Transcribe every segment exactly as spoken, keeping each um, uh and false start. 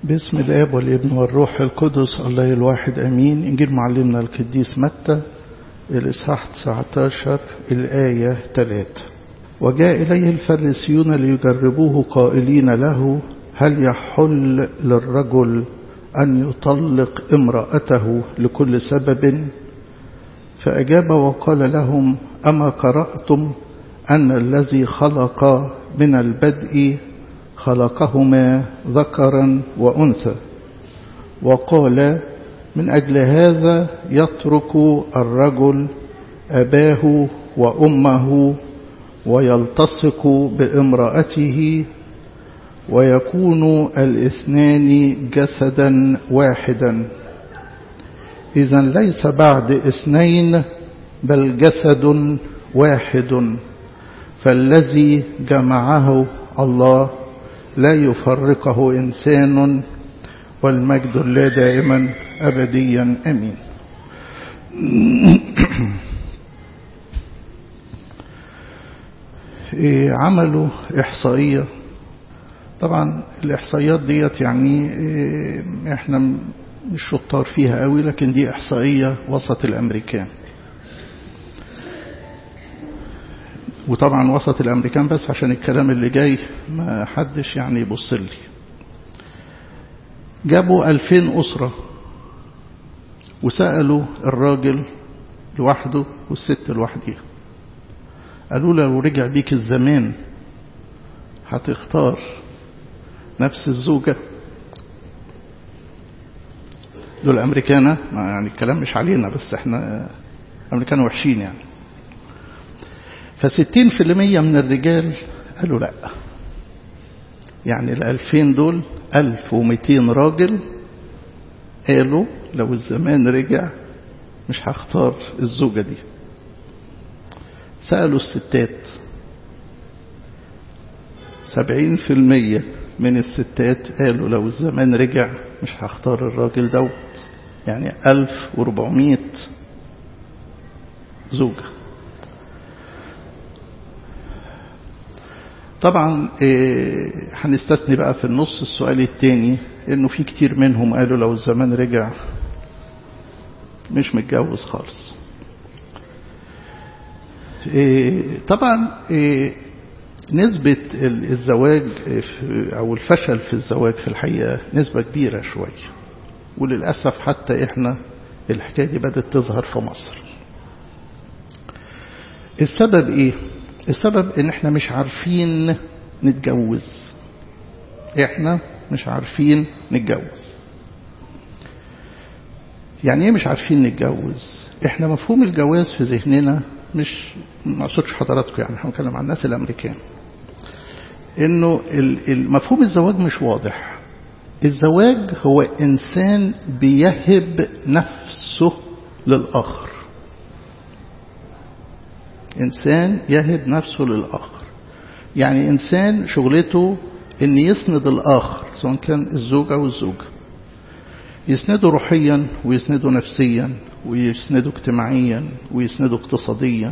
باسم الآب والابن والروح القدس الله الواحد أمين. إنجيل معلمنا القديس متى الإصحاح تسعة عشر الآية ثلاثة. وجاء إليه الفريسيون ليجربوه قائلين له: هل يحل للرجل أن يطلق امرأته لكل سبب؟ فأجاب وقال لهم: أما قرأتم أن الذي خلق من البدء خلقهما ذكرا وأنثى، وقال: من أجل هذا يترك الرجل أباه وأمه ويلتصق بامرأته ويكون الاثنان جسدا واحدا. إذن ليس بعد اثنين بل جسد واحد. فالذي جمعه الله لا يفرقه إنسان، والمجد لله دائما أبديا أمين. عملوا إحصائية. طبعا الإحصائيات ديت يعني احنا مش شطار فيها قوي، لكن دي إحصائية وسط الأمريكان، وطبعا وسط الأمريكان بس عشان الكلام اللي جاي ما حدش يعني يبص لي. جابوا ألفين أسرة وسألوا الراجل لوحده والست لوحدها، قالوا له: لو رجع بيك الزمان هتختار نفس الزوجة؟ دول أمريكانا، يعني الكلام مش علينا بس احنا أمريكانا وحشين يعني. فستين في المية من الرجال قالوا لا، يعني الألفين دول ألف ومئتين راجل قالوا لو الزمان رجع مش هختار الزوجة دي. سألوا الستات، سبعين في المية من الستات قالوا لو الزمان رجع مش هختار الراجل دوت، يعني ألف وأربعمائة زوجة. طبعا هنستثني بقى في النص السؤال الثاني، انه في كتير منهم قالوا لو الزمان رجع مش متجوز خالص. طبعا نسبة الزواج او الفشل في الزواج في الحقيقة نسبة كبيرة شوية، وللأسف حتى احنا الحكاية دي بدأت تظهر في مصر. السبب ايه؟ السبب ان احنا مش عارفين نتجوز. احنا مش عارفين نتجوز. يعني ايه مش عارفين نتجوز؟ احنا مفهوم الجواز في ذهننا، مش ما اقصدش حضراتكم، يعني احنا بنتكلم عن الناس الامريكان، انه مفهوم الزواج مش واضح. الزواج هو انسان بيهب نفسه للاخر، إنسان يهب نفسه للآخر، يعني إنسان شغلته إن يسند الآخر، سواء كان الزوج أو الزوجة، يسنده روحيا ويسنده نفسيا ويسنده اجتماعيا ويسنده اقتصاديا.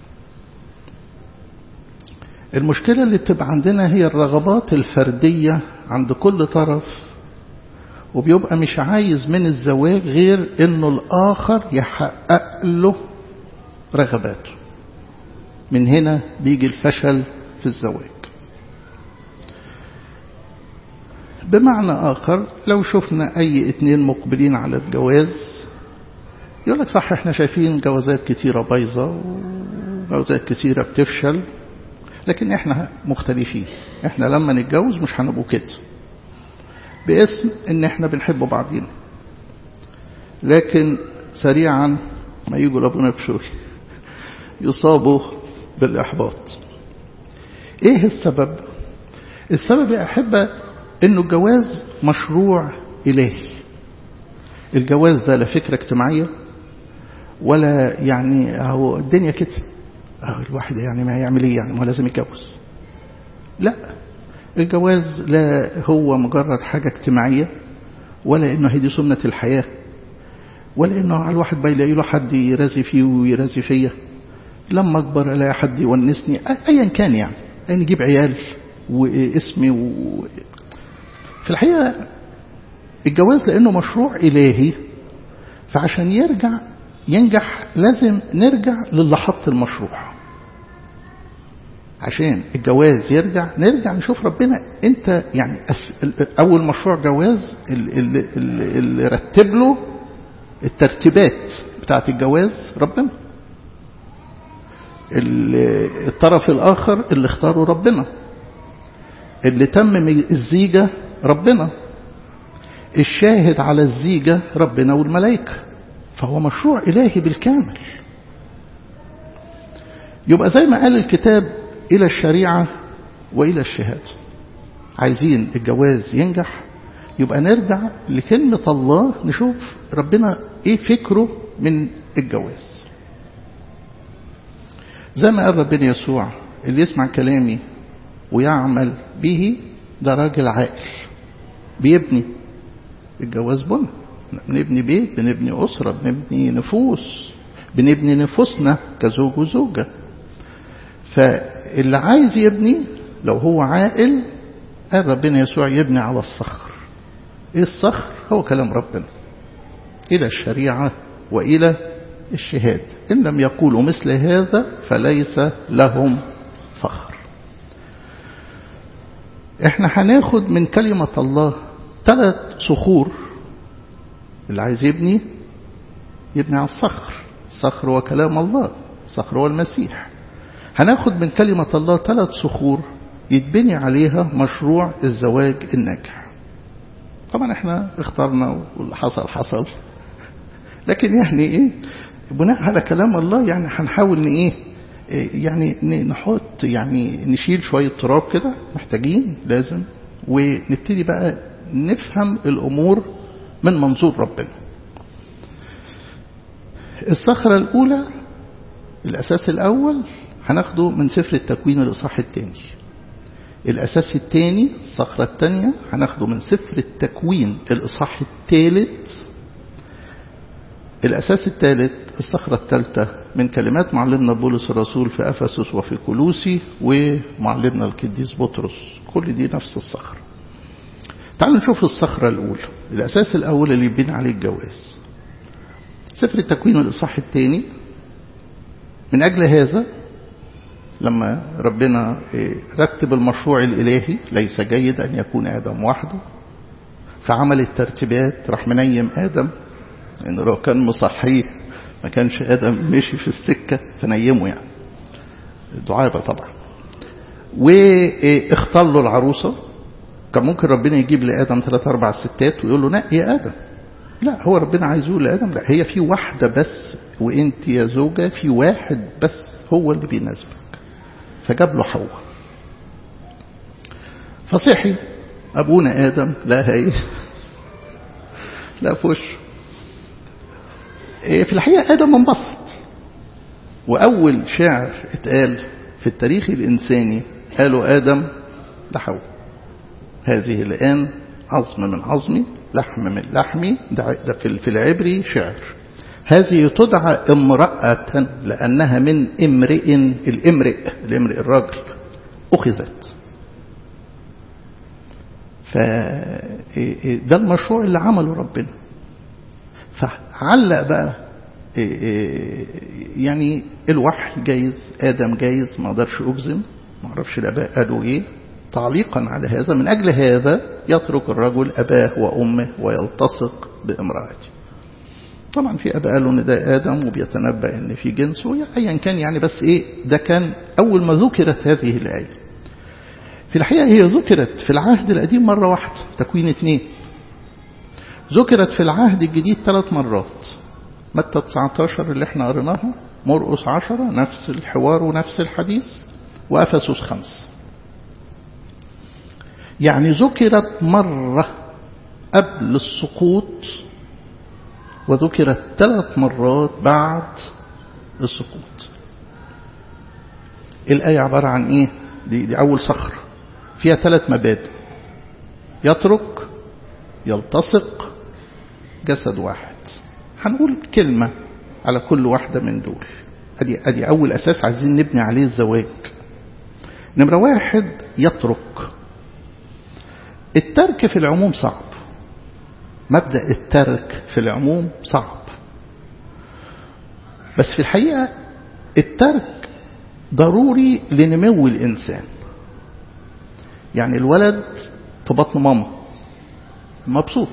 المشكلة اللي بتبقى عندنا هي الرغبات الفردية عند كل طرف، وبيبقى مش عايز من الزواج غير إنه الآخر يحقق له رغباته. من هنا بيجي الفشل في الزواج. بمعنى آخر، لو شفنا أي اتنين مقبلين على الجواز يقول لك صح احنا شايفين جوازات كتيرة بايظة وجوازات كتيرة بتفشل، لكن احنا مختلفين، احنا لما نتجوز مش هنبقوا كده، باسم ان احنا بنحب بعضين. لكن سريعا ما يجوا لابونا بشوي يصابوا بالإحباط. إيه السبب؟ السبب يا أحبة إنه الجواز مشروع إلهي. الجواز ده لا فكرة اجتماعية ولا يعني هو الدنيا كده، أهو الواحد يعني ما يعمل إيه يعني، ما لازم يتجوز. لا، الجواز لا هو مجرد حاجة اجتماعية، ولا إنه هي دي سنة الحياة، ولا إنه على الواحد بيلاقي له حد يرازي فيه ويرازي فيه، لما أكبر ألاقي حد يونسني، أيا كان يعني، أن يجيب عيال واسمي و... في الحقيقة الجواز لأنه مشروع إلهي، فعشان يرجع ينجح لازم نرجع للي حط المشروع. عشان الجواز يرجع نرجع نشوف ربنا. انت يعني اول مشروع جواز اللي, اللي, اللي رتب له الترتيبات بتاعت الجواز ربنا، الطرف الاخر اللي اختاره ربنا، اللي تمم الزيجة ربنا، الشاهد على الزيجة ربنا والملائكة. فهو مشروع إلهي بالكامل. يبقى زي ما قال الكتاب إلى الشريعة وإلى الشهادة. عايزين الجواز ينجح يبقى نرجع لكلمة الله، نشوف ربنا إيه فكره من الجواز. زي ما قال ربنا يسوع اللي يسمع كلامي ويعمل به ده راجل عاقل بيبني. الجواز بنا، بنبني بيت، بنبني أسرة، بنبني نفوس، بنبني نفوسنا كزوج وزوجة. فاللي عايز يبني لو هو عاقل، قال ربنا يسوع يبني على الصخر. ايه الصخر؟ هو كلام ربنا، إلى الشريعة وإلى الشهادة. إن لم يقولوا مثل هذا فليس لهم فخر. احنا هناخد من كلمة الله ثلاث صخور. اللي عايز يبني يبني على الصخر. الصخر هو كلام الله، الصخر هو المسيح. هناخد من كلمة الله ثلاث صخور يتبني عليها مشروع الزواج الناجح. طبعا احنا اخترنا واللي حصل حصل، لكن يعني ايه بناء على كلام الله يعني هنحاول ان ايه يعني نحط يعني نشيل شوية تراب كده محتاجين لازم، ونبتدي بقى نفهم الأمور من منظور ربنا. الصخرة الأولى الأساس الأول هناخده من سفر التكوين الإصحاح الثاني. الأساس الثاني الصخرة الثانية هناخده من سفر التكوين الإصحاح الثالث. الأساس الثالث الصخرة الثالثة من كلمات معلمنا بولس الرسول في أفسس وفي كولوسي ومعلمنا القديس بطرس. كل دي نفس الصخرة. تعالوا نشوف الصخرة الأولى. الأساس الأول اللي يبني عليه الجواز سفر التكوين الإصحاح الثاني. من أجل هذا لما ربنا رتب المشروع الإلهي ليس جيد أن يكون آدم وحده، فعمل الترتيبات راح منيم آدم، لأن لو كان مصحيه ما كانش آدم مشي في السكة فنيمه يعني دعابة طبعا. واختار له العروسة. كان ممكن ربنا يجيب لآدم ثلاث أربع ستات ويقول له نقي يا آدم. لا، هو ربنا عايز يقول لآدم لا، هي في واحدة بس، وانت يا زوجة في واحد بس هو اللي بيناسبك. فجاب له حواء. فصحي أبونا آدم لا هي لا فوش. في الحقيقة آدم انبسط. وأول شعر اتقال في التاريخ الإنساني قالوا آدم لحواء هذه الآن عظم من عظمي لحم من لحمي. ده في العبري شعر. هذه تدعى امرأة لأنها من امرئ. الامرئ الامرئ الراجل أخذت. فده المشروع اللي عمله ربنا. فعلق بقى يعني الوحي جايز، آدم جايز، ما اقدرش أجزم، ما اعرفش الآباء قالوا إيه تعليقا على هذا. من أجل هذا يترك الرجل أباه وأمه ويلتصق بامرأته. طبعا في أباء قالوا إن ده آدم وبيتنبأ إن في جنس أيا كان يعني، بس إيه ده كان أول ما ذكرت هذه الآية. في الحقيقة هي ذكرت في العهد القديم مرة واحدة تكوين اثنين. ذكرت في العهد الجديد ثلاث مرات. متى تسعة عشر اللي احنا قريناها، مرقس عشرة نفس الحوار ونفس الحديث، وأفسس خمس. يعني ذكرت مرة قبل السقوط وذكرت ثلاث مرات بعد السقوط. الآية عبارة عن إيه؟ دي, دي أول صخرة فيها ثلاث مبادئ: يترك، يلتصق، جسد واحد. هنقول كلمة على كل واحدة من دول. أدي, أدي أول أساس عايزين نبني عليه الزواج. نمرة واحد يترك. الترك في العموم صعب. مبدأ الترك في العموم صعب، بس في الحقيقة الترك ضروري لنمو الإنسان. يعني الولد في بطن ماما مبسوط.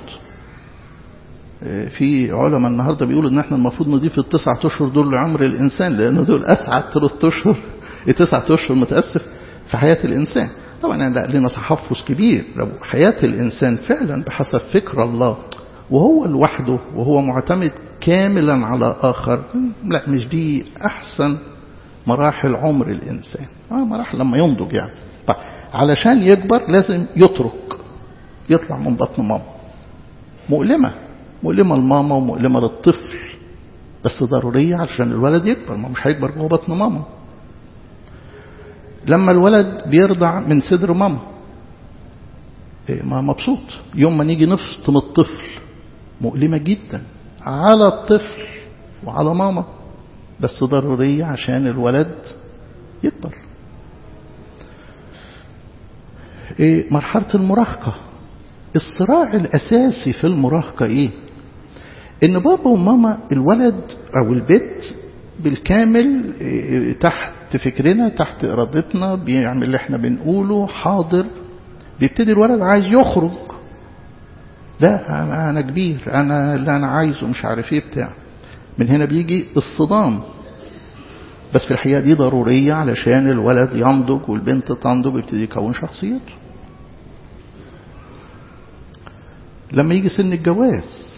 في علماء النهاردة بيقولوا ان احنا المفروض نضيف التسعة اشهر دول لعمر الانسان، لانه دول اسعد ثلاث اشهر التسعة اشهر متأسف في حياة الانسان. طبعا انا لنا تحفظ كبير. لو حياة الانسان فعلا بحسب فكر الله وهو لوحده وهو معتمد كاملا على اخر، لا مش دي احسن مراحل عمر الانسان. اه مراحل لما ينضج يعني. طيب علشان يكبر لازم يترك، يطلع من بطن ماما. مؤلمة مؤلمة لماما ومؤلمة للطفل، بس ضرورية علشان الولد يكبر. ما مش هيكبر جوه بطن ماما. لما الولد بيرضع من صدر ماما إيه ما مبسوط. يوم ما نيجي نفطم الطفل مؤلمة جدا على الطفل وعلى ماما، بس ضرورية عشان الولد يكبر. إيه مرحلة المراهقة، الصراع الأساسي في المراهقة إيه؟ إن بابا وماما الولد أو البيت بالكامل تحت فكرنا تحت إرادتنا، بيعمل اللي احنا بنقوله حاضر. بيبتدي الولد عايز يخرج، لا أنا كبير، أنا اللي أنا عايزه مش عارف إيه بتاع. من هنا بيجي الصدام. بس في الحقيقة دي ضرورية علشان الولد ينضج والبنت تنضج ويبتدي يكون شخصيته. لما يجي سن الجواز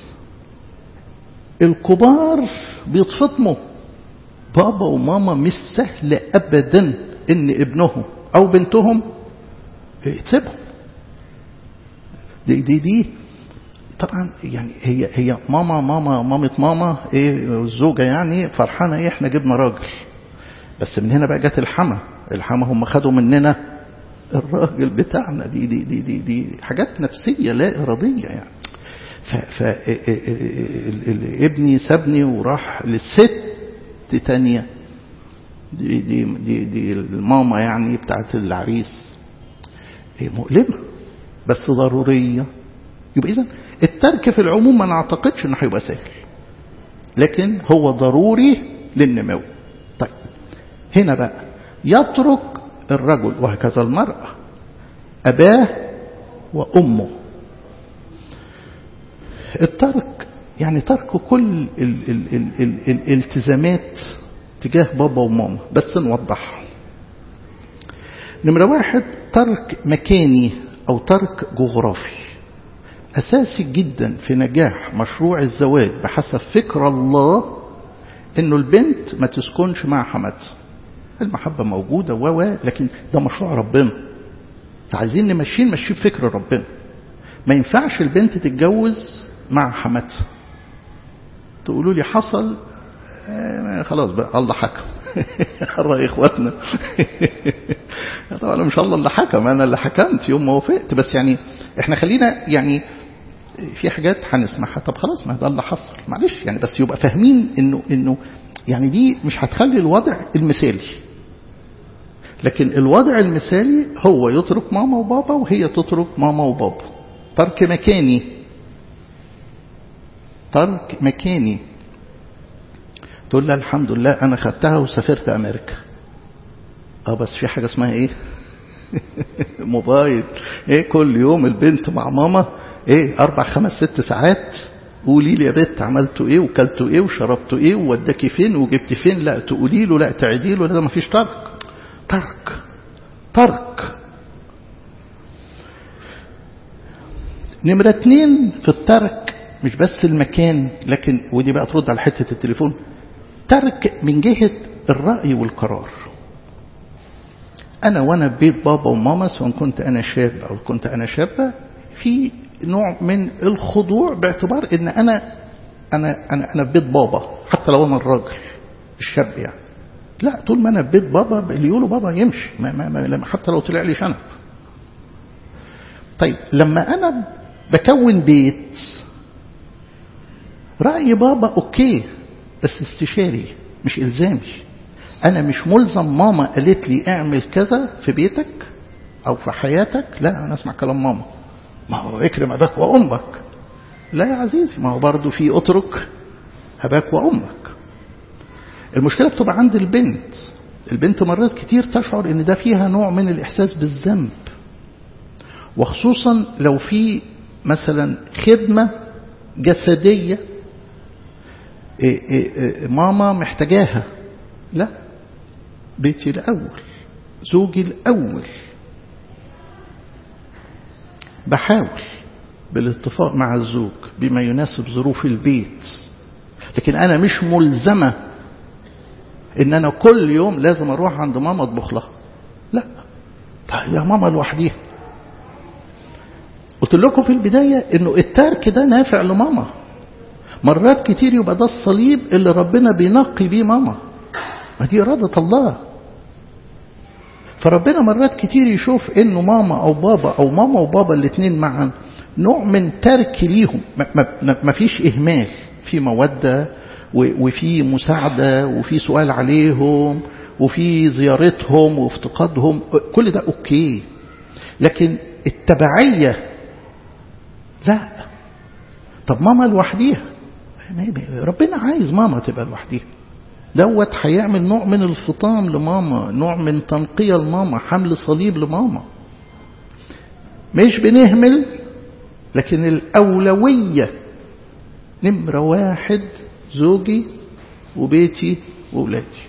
الكبار بيتفطموا. بابا وماما مش سهل أبدا إن ابنهم أو بنتهم تسيبهم. دي دي دي طبعا يعني هي هي ماما ماما مامة ماما إيه الزوجة يعني فرحانة إيه إحنا جبنا راجل. بس من هنا بقى جت الحما. الحما هم خدوا مننا الراجل بتاعنا. دي دي دي دي, دي حاجات نفسية لا إرادية يعني. فابني سابني وراح للست تانية. دي دي دي دي الماما يعني بتاعت العريس. مؤلمة بس ضرورية. يبقى إذن الترك في العموم ما نعتقدش انه هيبقى سهل، لكن هو ضروري للنمو. طيب هنا بقى يترك الرجل وهكذا المرأة أباه وأمه. الترك يعني ترك كل ال ال ال ال الالتزامات تجاه بابا وماما. بس نوضحها. نمرة واحد ترك مكاني أو ترك جغرافي أساسي جدا في نجاح مشروع الزواج بحسب فكر الله. إنه البنت ما تسكنش مع حماتها. المحبة موجودة و لكن ده مشروع ربنا. عايزين نمشي نمشي بفكر ربنا. ما ينفعش البنت تتجوز مع حماتها. تقولوا لي حصل آه خلاص بقى الله حكم. رأي إخواتنا. طبعا مش الله اللي حكم، أنا اللي حكمت يوم ما وافقت. بس يعني إحنا خلينا يعني في حاجات هنسمعها. طب خلاص ما ده اللي حصل معلش يعني. بس يبقى فاهمين إنه إنه يعني دي مش هتخلي الوضع المثالي. لكن الوضع المثالي هو يترك ماما وبابا وهي تترك ماما وبابا. ترك مكاني. ترك مكاني. تقول لها الحمد لله أنا خدتها وسافرت أمريكا. اه بس في حاجة اسمها ايه؟ موبايل. ايه كل يوم البنت مع ماما ايه أربع خمس ست ساعات. قولي لي يا بنت عملتوا ايه وكلتوا ايه وشربتوا ايه ووداكي فين وجبتي فين. لا تقولي له لا تعدي له. لا ما فيش ترك. ترك ترك. نمرة اتنين في الترك مش بس المكان، لكن ودي بقى ترد على حتة التليفون. ترك من جهة الرأي والقرار. أنا وأنا ببيت بابا وماما سواء كنت أنا شاب أو كنت أنا شابة في نوع من الخضوع باعتبار إن أنا أنا أنا أنا ببيت بابا حتى لو أنا الراجل الشاب يعني. لا طول ما أنا ببيت بابا اللي يقولوا بابا يمشي ما ما ما حتى لو طلع لي شنب. طيب لما أنا بكون بيت رأي بابا أوكي بس استشاري مش إلزامي. أنا مش ملزم ماما قالت لي اعمل كذا في بيتك أو في حياتك. لا أنا أسمع كلام ماما. ما هو اكرم أباك وأمك. لا يا عزيزي، ما هو برضه في اترك أباك وأمك. المشكلة بتبقى عند البنت. البنت مرات كتير تشعر ان ده فيها نوع من الإحساس بالذنب، وخصوصا لو في مثلا خدمة جسدية ماما محتاجاها. لا، بيتي الأول، زوجي الأول. بحاول بالاتفاق مع الزوج بما يناسب ظروف البيت، لكن أنا مش ملزمة إن أنا كل يوم لازم أروح عند ماما أطبخ لها. لا، يا ماما لوحديها. قلت لكم في البداية إنه الترك ده نافع لماما. مرات كتير يبقى ده الصليب اللي ربنا بينقي بيه ماما، ما دي إرادة الله. فربنا مرات كتير يشوف إنه ماما أو بابا أو ماما وبابا الاثنين معا نوع من ترك ليهم، ما فيش إهمال، في مودة وفي مساعدة وفي سؤال عليهم وفي زيارتهم وافتقادهم، كل ده أوكي. لكن التبعية لا. طب ماما لوحديها، ربنا عايز ماما تبقى لوحديها. دوت هيعمل نوع من الفطام لماما، نوع من تنقية لماما، حمل صليب لماما. مش بنهمل، لكن الأولوية نمرة واحد زوجي وبيتي وولادي.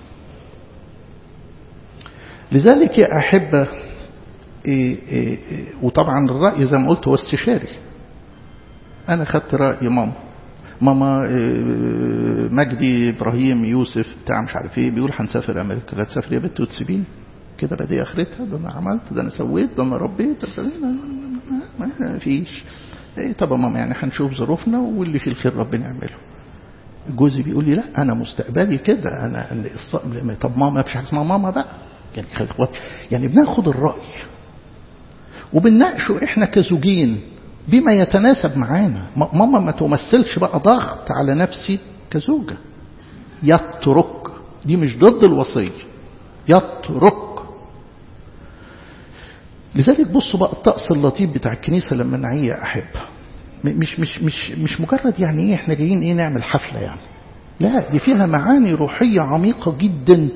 لذلك يا أحبة، إيه إيه إيه وطبعا الرأي زي ما قلت هو استشاري. أنا خدت رأي ماما ماما إيه مجدي إبراهيم يوسف بتاع مش عارف ايه بيقول هنسافر أمريكا. لا تسافر يا بنت وتسيبيني كده بقى، دي آخرتها. ده أنا عملت، ده أنا سويت، ده أنا ربيت، ما فيش. إيه طب ماما يعني هنشوف ظروفنا واللي في الخير ربنا يعمله. جوزي بيقول لي لا أنا مستقبلي كده، أنا اللي طب ماما مفيش حاجة اسمها ماما بقى. يعني يعني بناخد الرأي وبنناقشه احنا كزوجين بما يتناسب معانا. ماما ما تمثلش بقى ضغط على نفسي كزوجة. يترك، دي مش ضد الوصية، يترك. لذلك بصوا بقى الطقس اللطيف بتاع الكنيسة لما نعيه أحب، مش مش مش مش مجرد يعني ايه احنا جايين ايه نعمل حفلة يعني. لا، دي فيها معاني روحية عميقة جدا.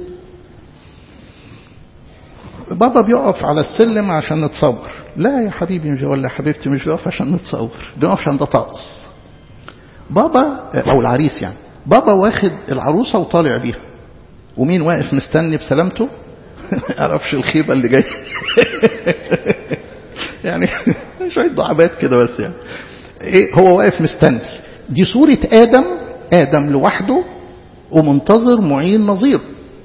بابا بيقف على السلم عشان نتصور. لا يا حبيبي مش، ولا حبيبتي مش بيقف عشان نتصور، بيقف عشان ده طقس. بابا او العريس يعني، بابا واخد العروسة وطالع بيها، ومين واقف مستني بسلامته؟ يعرفش الخيبة اللي جاي. يعني شوية ضعبات كده بس يعني. ايه هو واقف مستني. دي صورة آدم، آدم لوحده ومنتظر معين نظير.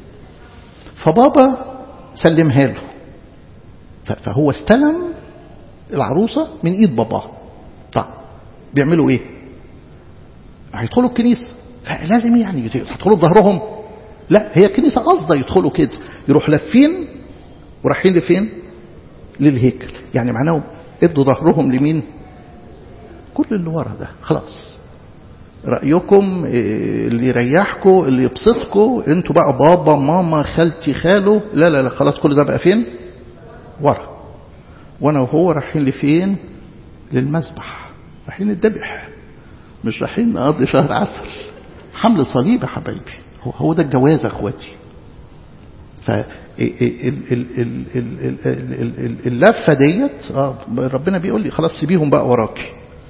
فبابا سلمها له، فهو استلم العروسة من ايد باباه. طيب بيعملوا ايه؟ هيدخلوا الكنيسة، لازم يعني يدخلوا بظهرهم. لا، هي الكنيسة قصده يدخلوا كده، يروح لفين ورايحين لفين؟ للهيكل. يعني معناهم ادوا ظهرهم لمين؟ كل اللي ورا ده خلاص. رأيكم اللي يريحكم اللي يبسطكم انتوا بقى، بابا ماما خالتي خاله، لا لا لا خلاص كل ده بقى فين؟ ورا. وانا وهو رايحين لفين؟ للمذبح، رايحين الذبح، مش رايحين نقضي شهر عسل. حمل صليب يا حبايبي، هو هو ده الجواز يا اخواتي. فاللفه ديت اه ربنا بيقول لي خلاص سيبيهم بقى وراكي.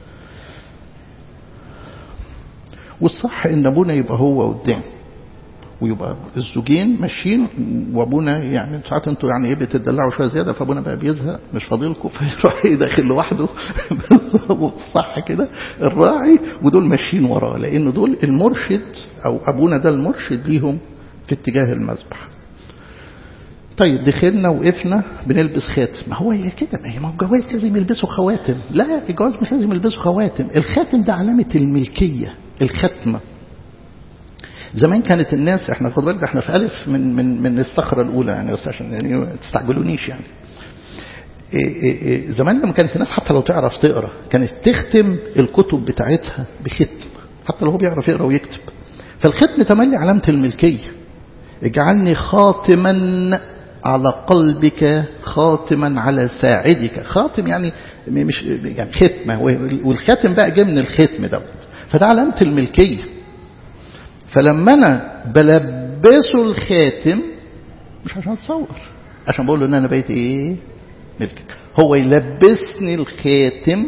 والصح ان ابونا يبقى هو قدام، ويبقى الزوجين ماشيين، وابونا يعني ساعات انتوا يعني ايه بتدلعوا شويه زياده، فابونا بقى بيزهق مش فاضلكم فيروح داخل لوحده. بالظبط صح كده، الراعي ودول ماشيين وراه، لان دول المرشد او ابونا ده المرشد ليهم في اتجاه المذبح. طيب دخلنا وقفنا بنلبس خاتم. ما هو هي كده، ما هي ما هو الجواز لازم يلبسوا خواتم. لا، الجواز مش لازم يلبسوا خواتم. الخاتم ده علامه الملكيه، الختمه. زمان كانت الناس، احنا خد بالك احنا في ألف من من من الصخرة الأولى يعني، بس عشان يعني ما تستعجلونيش يعني. إيه إيه إيه زمان لما كانت الناس حتى لو تعرف تقرا كانت تختم الكتب بتاعتها بختم، حتى لو هو بيعرف يقرا ويكتب. فالختم تملي علامة الملكية. اجعلني خاتما على قلبك خاتما على ساعدك. خاتم يعني مش يعني ختمة، والختم بقى جاي من الختم دوت، فده علامة الملكية. فلما أنا بلبسه الخاتم مش عشان أتصور، عشان بقول له إن أنا بقيت إيه ملكك. هو يلبسني الخاتم،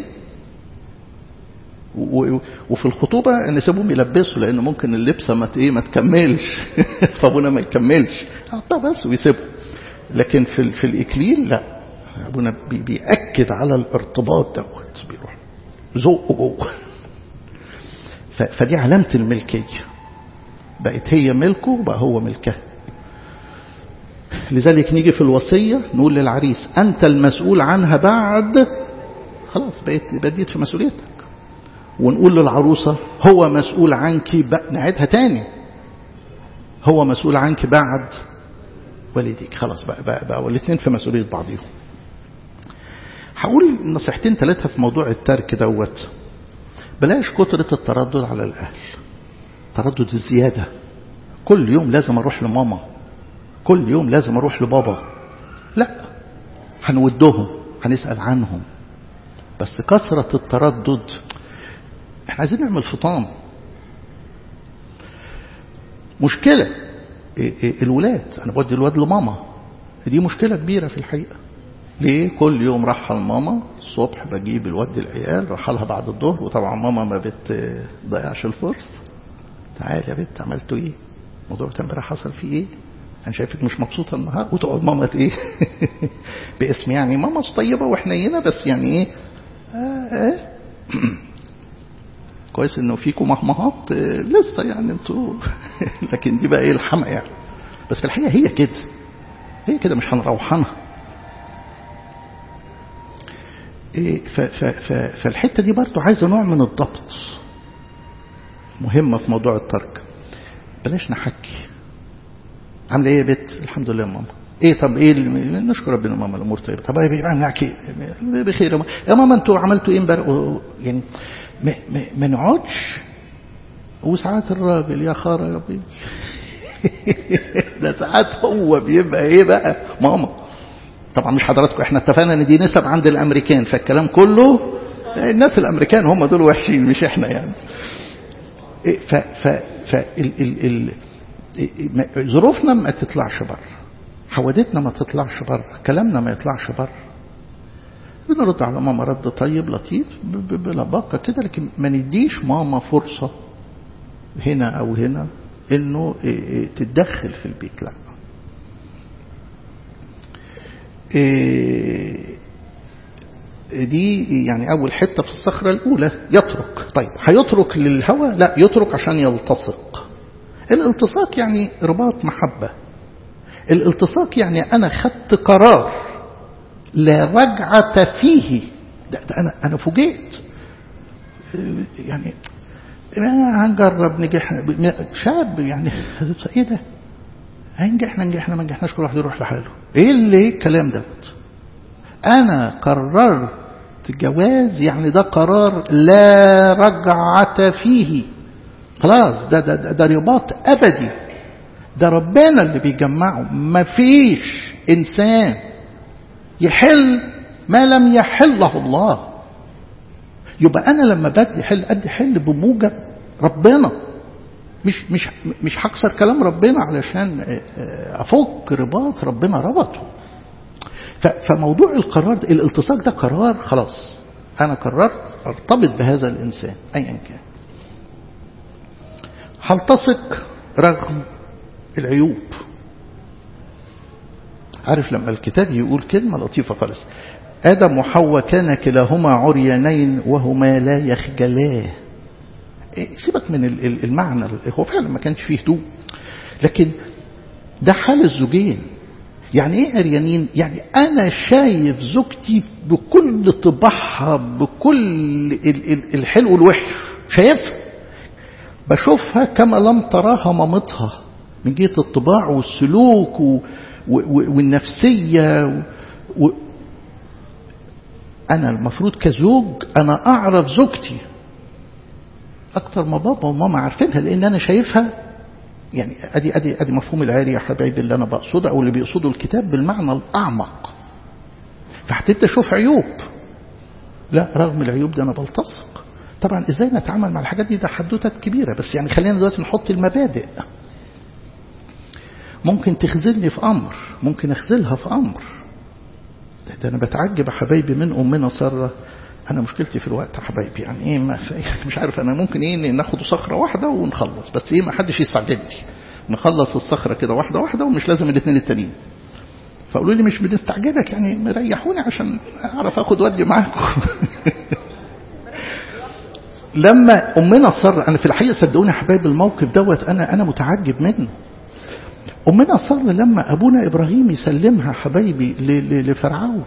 وفي الخطوبة نسيبهم يلبسوا، لأن ممكن اللبسة ما ايه ما تكملش فابونا ما يكملش حطها بس ويسيبه. لكن في في الإكليل لا، ابونا بيأكد على الارتباط دوت، بيروح زقه جوه. فدي علامة الملكية، بقت هي ملكه بقى هو ملكها. لذلك نيجي في الوصية نقول للعريس أنت المسؤول عنها بعد، خلاص بقيت بديت في مسؤوليتك. ونقول للعروسة هو مسؤول عنك بقى، نعيدها تاني، هو مسؤول عنك بعد والديك. خلاص بقى بقى, بقى والاثنين في مسؤولية بعضهم. هقول نصيحتين ثلاثة في موضوع الترك دوت. بلاش كترة التردد على الأهل، تردد الزيادة، كل يوم لازم أروح لماما، كل يوم لازم أروح لبابا. لا، هنودهم، هنسأل عنهم، بس كثرة التردد احنا عايزين نعمل فطام. مشكلة الولاد، انا بودي الواد لماما، دي مشكلة كبيرة في الحقيقة. ليه؟ كل يوم راح لماما الصبح، بجيب الواد العيال رحلها بعد الظهر، وطبعا ماما ما بتضيعش الفرصة. تعال يا بنت عملتوا ايه؟ موضوع امبارح حصل فيه ايه؟ انا شايفك مش مبسوطة النهار، وتقعد ماما ايه باسم يعني ماما طيبة وحنينة، بس يعني ايه آه آه. كويس انه فيكم مهمهات لسه يعني انتوا لكن دي بقى ايه الحمق يعني. بس في الحقيقة هي كده، هي كده، مش هنروحنها. فالحتة دي برضو عايزة نوع من الضبط، مهمة في موضوع الترك. بلاش نحكي عامله ايه يا بنت؟ الحمد لله يا ماما. ايه طب ايه نشكر ربنا ماما الامور طيبه. طب ايه نحكي بخير يا ماما. يا ماما انتوا عملتوا ايه امبارح؟ يعني ما, ما, ما نقعدش. وساعات الراجل يا خارة يا بي ده ساعات هو بيبقى ايه بقى ماما. طبعا مش حضراتكم، احنا اتفقنا ان دي نسب عند الامريكان، فالكلام كله الناس الامريكان هم دول وحشين مش احنا يعني. ف ف ف ال ال ال ظروفنا ما تطلعش بره، حوادثنا ما تطلعش بره، كلامنا ما يطلعش بره. بنرد على ماما رد طيب لطيف بلباقة كده، لكن ما نديش ماما فرصة هنا أو هنا إنه تتدخل في البيت. لا، دي يعني أول حتة في الصخرة الأولى. يترك. طيب هيترك للهوى؟ لا، يترك عشان يلتصق. الالتصاق يعني رباط محبة. الالتصاق يعني أنا خدت قرار لا رجعة فيه. ده, ده أنا أنا فوجئت يعني هنجرب نجح شاب يعني إيه ده؟ هنجحنا نجحنا ما نجحناش كل واحد يروح لحاله. إيه اللي الكلام ده؟ أنا قررت جواز، يعني ده قرار لا رجعة فيه. خلاص ده ده ده, ده رباط أبدي، ده ربنا اللي بيجمعه. ما فيش إنسان يحل ما لم يحله الله. يبقى أنا لما بدي حل أدي حل بموجب ربنا، مش مش مش هكسر كلام ربنا علشان أفك رباط ربنا ربطه. فموضوع القرار ده، الالتصاق ده قرار. خلاص أنا قررت أرتبط بهذا الإنسان أيا كان. هلتصق رغم العيوب. عارف لما الكتاب يقول كلمة لطيفة خالص، آدم وحواء كان كلاهما عريانين وهما لا يخجلاه. سيبك من المعنى، هو فعلا ما كانش فيه هدوء، لكن ده حال الزوجين. يعني ايه عريانين؟ يعني انا شايف زوجتي بكل طباعها، بكل الحلو والوحش، شايفها بشوفها كما لم تراها مامتها، من جهة الطباع والسلوك و والنفسية و... أنا المفروض كزوج أنا أعرف زوجتي أكتر ما بابا وماما عارفينها، لأن أنا شايفها يعني ادي ادي ادي مفهوم العاري يا حبايبي اللي انا بقصده او اللي بيقصده الكتاب بالمعنى الاعمق. فهتبدا تشوف عيوب، لا رغم العيوب دي انا بلتصق. طبعا ازاي نتعامل مع الحاجات دي ده حدوتات كبيره، بس يعني خلينا دلوقتي نحط المبادئ. ممكن تخذلني في امر، ممكن اخذلها في امر. ده, ده انا بتعجب يا حبايبي من امنا ساره. انا مشكلتي في الوقت يا حبايبي يعني ايه ما مش عارف انا ممكن ايه ناخد صخره واحده ونخلص، بس ايه ما حدش يستعجلني، نخلص الصخره كده واحده واحده ومش لازم الاثنين التانيين. فقولوا لي مش بنستعجلك يعني مريحوني عشان اعرف اخد ودي معاكم. لما امنا ساره، انا في الحقيقه صدقوني يا حبايبي الموقف دوت انا انا متعجب منه. امنا ساره لما ابونا ابراهيم يسلمها حبايبي لفرعون،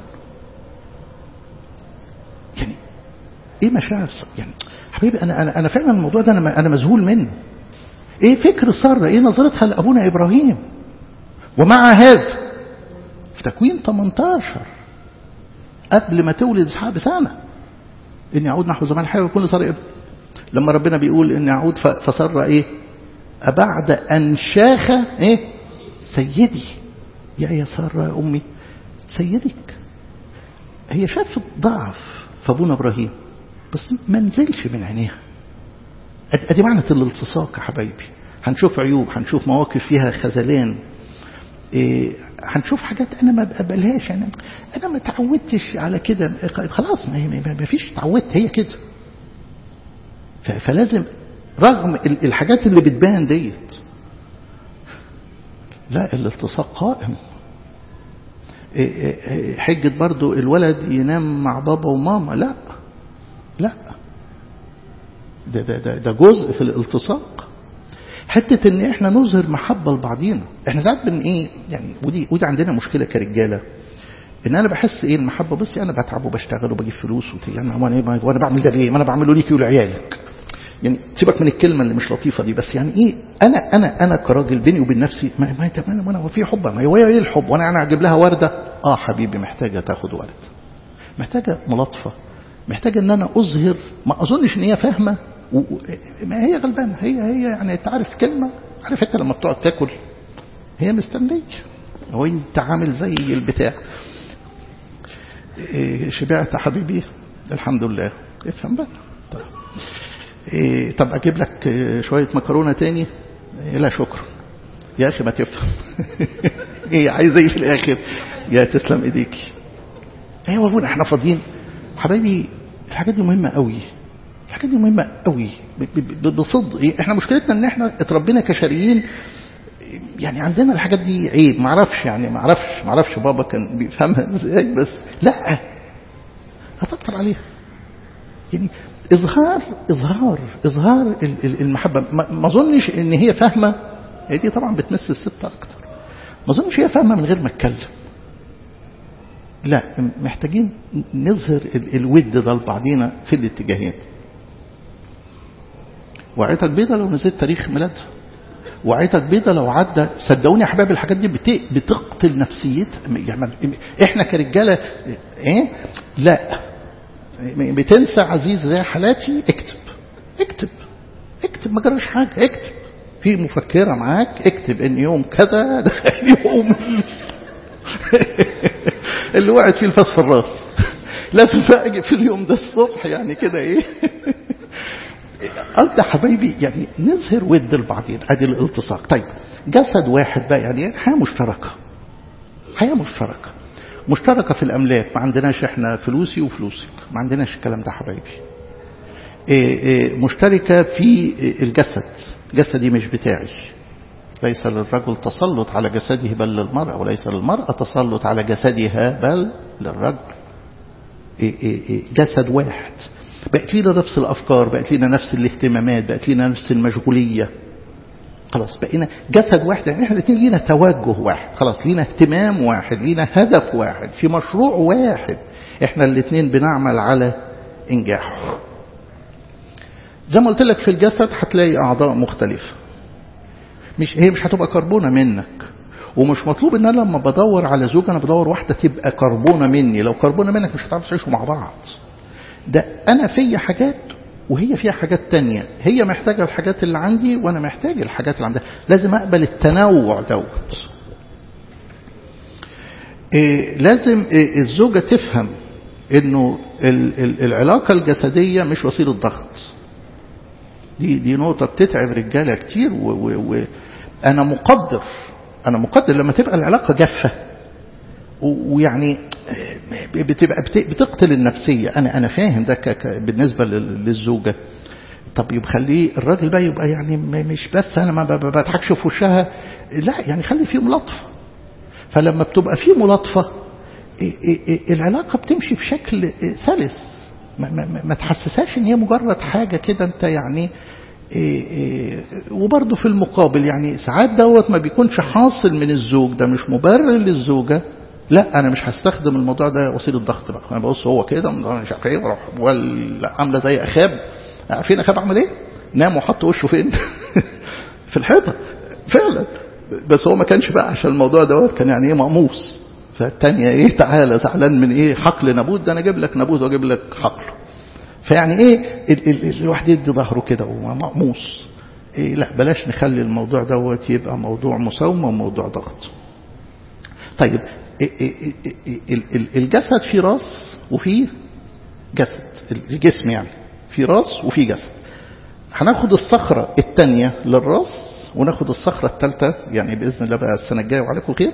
يعني ايه مشاعر يعني حبيبي؟ انا انا انا فعلا الموضوع ده انا انا مذهول منه. ايه فكر ساره، ايه نظرتها لابونا ابراهيم؟ ومع هذا في تكوين ثمانية عشر قبل ما تولد اسحاق بسنه ان يعود نحو زمان الحياه ويكون لساره ابن. لما ربنا بيقول ان يعود فسر ايه؟ بعد ان شاخ ايه؟ سيدي. يا يا ساره يا امي سيدك. هي شافت ضعف في ابونا ابراهيم بس ما نزلش من عينيها. ادي معنى الالتصاق يا حبايبي. هنشوف عيوب، هنشوف مواقف فيها خذلان، إيه هنشوف حاجات انا ما بقبلهاش. يعني انا ما تعودتش على كده، خلاص ما فيش تعودت، هي كده. فلازم رغم الحاجات اللي بتبان ديت لا الالتصاق قائم. حجة برضو الولد ينام مع بابا وماما، لا لا ده, ده, ده, ده جزء في الالتصاق. حتة ان احنا نظهر محبة لبعضينا. احنا ساعات بن ايه يعني، ودي ودي عندنا مشكلة كرجالة، ان انا بحس ايه المحبة، بصي انا بتعب وبشتغل وبجيب فلوس يعني وانا وانا بعمل ده ليه؟ ما انا بعمله ليكي ولعيالك. يعني سيبك من الكلمة اللي مش لطيفة دي، بس يعني ايه انا انا انا كراجل بيني وبين نفسي ما ما انا وانا في حب، ما هو ايه الحب وانا انا اجيب لها وردة؟ اه حبيبي محتاجة تاخد ورد، محتاجة ملاطفة، محتاجة ان انا اظهر. ما اظنش ان هي فاهمة، ما هي غلبانة، هي هي يعني انت عارف كلمة، عارف انت لما بتقعد تاكل هي مستنية هو انت عامل زي البتاع. إيه شبعت حبيبي الحمد لله، افهم بقى. طيب إيه طب اجيب لك شوية مكرونة تاني؟ إيه لا شكرا يا اخي ما تفهم. ايه عايز ايه في الاخر؟ يا تسلم ايديكي. ايوه ابونا احنا فاضيين حبايبي. الحاجات دي مهمة قوي، الحاجات دي مهمة قوي بصدق. احنا مشكلتنا ان احنا اتربينا كشريين، يعني عندنا الحاجات دي عيب. معرفش يعني معرفش معرفش بابا كان بيفهمها ازاي، بس لا هتطلع عليها. يعني اظهار اظهار اظهار المحبة. ما اظنش ان هي فاهمة، هي دي طبعا بتمس الست اكتر. ما اظنش هي فاهمة من غير ما اتكلم. لا محتاجين نظهر الود ده لبعضينا في الاتجاهين. وعيتك بيضة لو نزلت تاريخ ميلادها، وعيتك بيضة لو عدى. صدقوني يا حبايبي الحاجات دي بتقتل نفسيتها. يعني احنا كرجالة ايه لا بتنسى عزيز زي حالاتي. اكتب اكتب اكتب ما جراش حاجة. اكتب في مفكرة معاك، اكتب ان يوم كذا ده يوم اللي وقعت فيه الفاس في الراس. لازم بقى اجي في اليوم ده الصبح يعني كده ايه. قلت حبايبي يعني نظهر ود لبعضين، ادي الالتصاق. طيب جسد واحد بقى، يعني حياة مشتركة، حياة مشتركة مشتركة في الاملاك. ما عندناش احنا فلوسي وفلوسك، ما عندناش الكلام ده حبايبي. إيه إيه مشتركة في الجسد، جسدي مش بتاعي. ليس للرجل تسلط على جسده بل للمرأة، وليس للمرأة تسلط على جسدها بل للرجل. إيه إيه إيه جسد واحد، بقت لنا نفس الأفكار، بقت لنا نفس الاهتمامات، بقت لنا نفس المشغولية. خلاص بقينا جسد واحد، يعني احنا الاثنين لينا توجه واحد، خلاص لينا اهتمام واحد، لينا هدف واحد، في مشروع واحد احنا الاثنين بنعمل على انجاحه. زي ما قلت لك في الجسد هتلاقي أعضاء مختلفة، مش هي مش هتبقى كربونة منك، ومش مطلوب ان انا لما بدور على زوج انا بدور واحدة تبقى كربونة مني. لو كربونة منك مش هتعرفوا تعيشوا مع بعض. ده انا في حاجات وهي فيها حاجات تانية، هي محتاجة الحاجات اللي عندي وأنا محتاج الحاجات اللي عندها. لازم أقبل التنوع دوت. إيه لازم إيه الزوجة تفهم إنه العلاقة الجسدية مش وسيلة ضغط. دي دي نقطة بتتعب رجالة كتير، وأنا مقدر أنا مقدر لما تبقى العلاقة جافة ويعني بتبقى بتقتل النفسية. أنا أنا فاهم ده بالنسبة للزوجة. طب يبقى خليه الراجل بقى يبقى يعني مش بس أنا ما بضحكش في وشها، لا يعني خلي فيه ملاطفة. فلما بتبقى فيه ملاطفة العلاقة بتمشي بشكل سلس، ما, ما, ما تحسساش ان هي مجرد حاجة كده انت يعني. وبرضه في المقابل يعني ساعات دوت ما بيكونش حاصل من الزوج، ده مش مبرر للزوجة. لا انا مش هستخدم الموضوع ده وسيله ضغط بقى. انا ببص هو كده مش عارف ايه واروح ولا عامله زي اخاب. عارفين اخاب عمل ايه؟ نام وحط وشه فين؟ في الحيطه فعلا. بس هو ما كانش بقى عشان الموضوع دوت، كان يعني ايه مقموص. فالثانيه ايه تعالى زعلان من ايه؟ حقل نابوت، ده انا اجيب لك نابوت واجيب لك حقل. فيعني ايه ال ال الواحد يدي ظهره كده ومقموص. إيه لا بلاش نخلي الموضوع دوت يبقى موضوع مساومه وموضوع ضغط. طيب الجسد فيه راس وفيه جسد، الجسم يعني فيه راس وفيه جسد. هناخد الصخرة الثانية للراس وناخد الصخرة الثالثة يعني بإذن الله بقى السنة الجاية وعليكم خير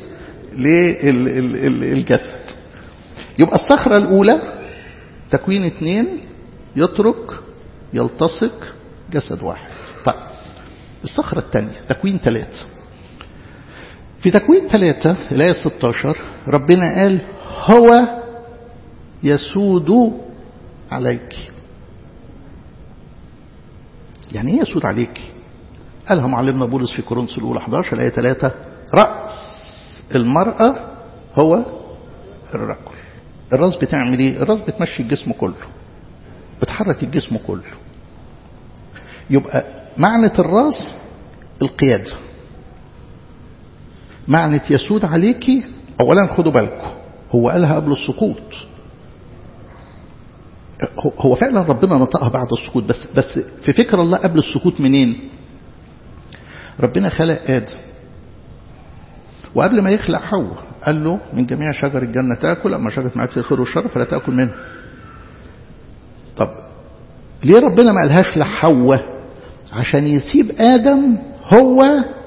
للجسد. يبقى الصخرة الأولى تكوين اثنين يترك يلتصق جسد واحد. طيب الصخرة الثانية تكوين ثلاثة. في تكوين ثلاثة الآية ستة عشر ربنا قال هو يسود عليك. يعني ايه يسود عليك؟ قالها معلمنا بولس في كورنثوس الأولى أحد عشر الآية ثلاثة رأس المرأة هو الرجل. الراس بتعمل ايه؟ الراس بتمشي الجسم كله، بتحرك الجسم كله. يبقى معنى الراس القيادة. معنى يسود عليكي اولا خدوا بالكم هو قالها قبل السقوط. هو فعلا ربنا نطقها بعد السقوط، بس بس في فكر الله قبل السقوط منين؟ ربنا خلق آدم وقبل ما يخلق حواء قال له من جميع شجر الجنة تأكل، أما شجرة معرفة الخير والشر فلا تأكل منه. طب ليه ربنا ما قالهاش لحواء؟ عشان يسيب آدم هو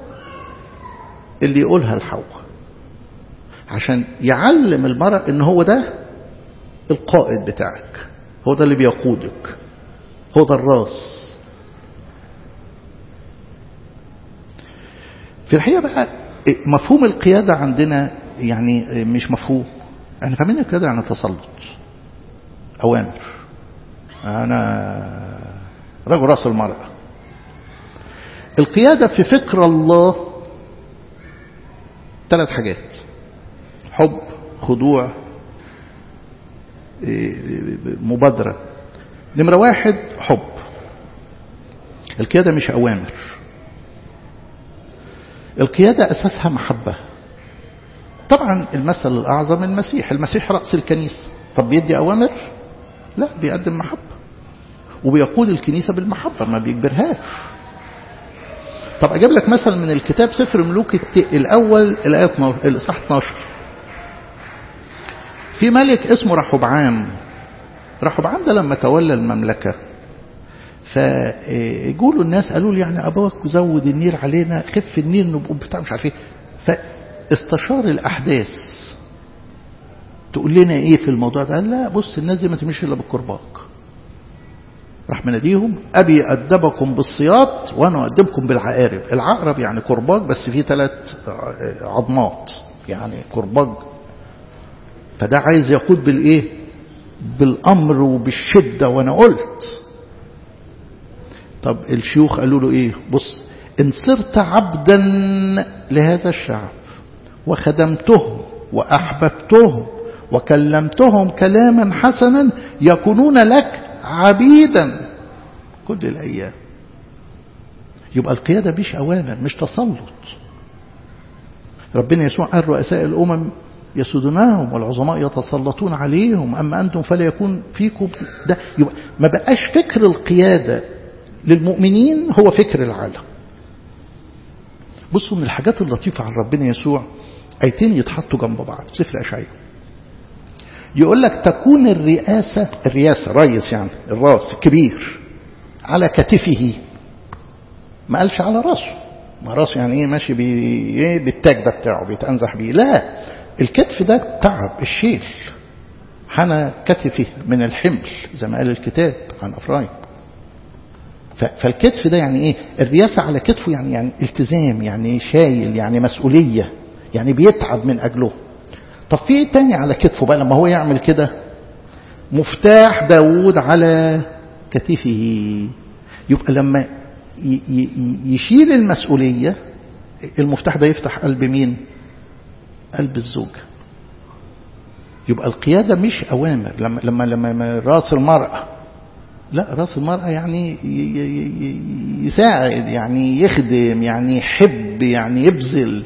اللي يقولها لحواء، عشان يعلم المرأة ان هو ده القائد بتاعك، هو ده اللي بيقودك، هو ده الراس. في الحقيقة بقى مفهوم القيادة عندنا يعني مش مفهوم. احنا فاهمين القيادة يعني تسلط، أوامر. أنا رجل رأس المرأة. القيادة في فكر الله ثلاث حاجات: حب، خضوع، مبادرة. نمرة واحد حب. القيادة مش أوامر، القيادة أساسها محبة. طبعا المثل الأعظم المسيح، المسيح رأس الكنيسة. طب بيدي أوامر؟ لا، بيقدم محبة وبيقود الكنيسة بالمحبة، ما بيجبرهاش. طب أجيب لك مثل من الكتاب سفر ملوك الأول الآية الإصحاح اثناشر. في ملك اسمه رحبعام. رحبعام ده لما تولى المملكة فيقولوا الناس قالوا لي يعني أبوك زود النير علينا، خف النير نبقى بتاع مش عارف ايه. فاستشار الأحداث تقول لنا ايه في الموضوع ده. قال لا بص الناس دي ما تمشي الا بالكرباج. راح مناديهم أبي أدبكم بالصياط وأنا أدبكم بالعقارب. العقرب يعني كرباج بس فيه ثلاث عظمات، يعني كرباج. فده عايز يقود بالإيه؟ بالأمر وبالشدة. وأنا قلت طب الشيوخ قالوا له إيه؟ بص إن صرت عبدا لهذا الشعب وخدمتهم وأحببتهم وكلمتهم كلاما حسنا يكونون لك عبيدا كل الأيام. يبقى القيادة مش أوامر، مش تسلط. ربنا يسوع قال رؤساء الأمم يسودونهم والعظماء يتسلطون عليهم، أما أنتم فلا يكون فيكم. ده يبقى ما بقاش فكر القيادة للمؤمنين هو فكر العالم. بصوا من الحاجات اللطيفة عن ربنا يسوع آيتين يتحطوا جنب بعض في سفر أشعياء. يقول لك تكون الرئاسة، الرئاسة رئيس يعني الراس الكبير، على كتفه. ما قالش على راسه، ما راسه يعني ايه ماشي بي ايه بالتاج ده بتاعه بيتأنزح بيه، لا، الكتف ده تعب الشيل، حنى كتفه من الحمل زي ما قال الكتاب عن أفرايم. فالكتف ده يعني ايه؟ الرياسة على كتفه يعني يعني التزام، يعني شايل، يعني مسؤولية، يعني بيتعب من أجله. طب في ايه تاني على كتفه بقى لما هو يعمل كده؟ مفتاح داود على كتفه. يبقى لما يشيل المسؤولية، المفتاح ده يفتح قلب مين؟ قلب الزوجة. يبقى القيادة مش أوامر. لما لما لما راس المرأة، لا، راس المرأة يعني يساعد، يعني يخدم، يعني يحب، يعني يبذل.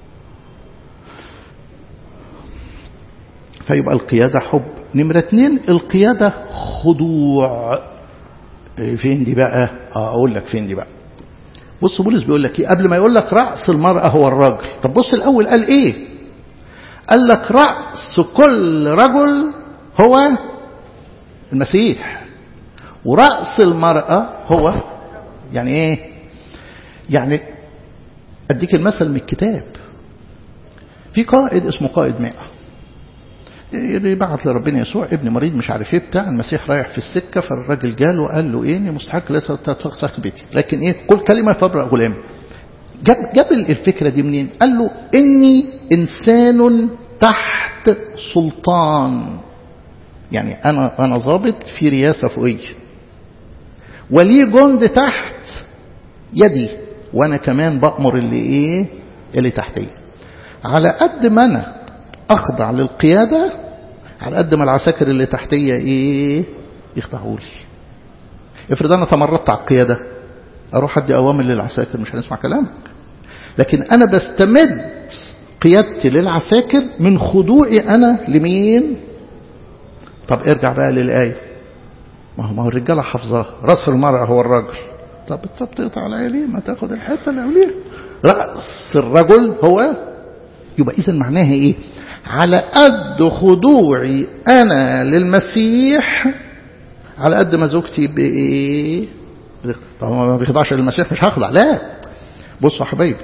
فيبقى القيادة حب. نمرة اتنين القيادة خضوع. فين دي بقى؟ أقول لك فين دي بقى. بص بولس بيقول لك ايه قبل ما يقول لك رأس المرأة هو الرجل. طب بص الأول قال ايه؟ قال لك رأس كل رجل هو المسيح، ورأس المرأة هو يعني ايه؟ يعني اديك المثل من الكتاب. في قائد اسمه قائد مائة، يبعت لربنا يسوع ابن مريض مش عارف ايه بتاع، المسيح رايح في السكه، فالراجل جاله وقال له ايه؟ اني مستحق ليس تدخل بيتي، لكن ايه؟ قل كلمه فابرأ غلام. جاب جاب الفكره دي منين؟ قال له اني انسان تحت سلطان، يعني انا انا ضابط في رياسه فوقي، ولي جند تحت يدي، وانا كمان بأمر اللي ايه؟ اللي تحتي. على قد ما انا اخضع للقياده، على قد ما العساكر اللي تحتيه ايه؟ يخضعوا لي. افرض انا تمردت على القياده، اروح ادي اوامر للعساكر، مش هنسمع كلامك. لكن انا بستمد قيادتي للعساكر من خضوعي انا لمين؟ طب ارجع بقى للايه. ما هو ما هو الرجاله حافظاها، راس المرأة هو الرجل. طب طب تقطع عليا ليه؟ ما تاخد الحته الاوليه. راس الرجل هو. يبقى اذا معناها ايه؟ على قد خضوعي انا للمسيح، على قد ما زوجتي بايه؟ طبعا ما بيخضعش للمسيح مش هخضع، لا. بصوا يا حبايبي،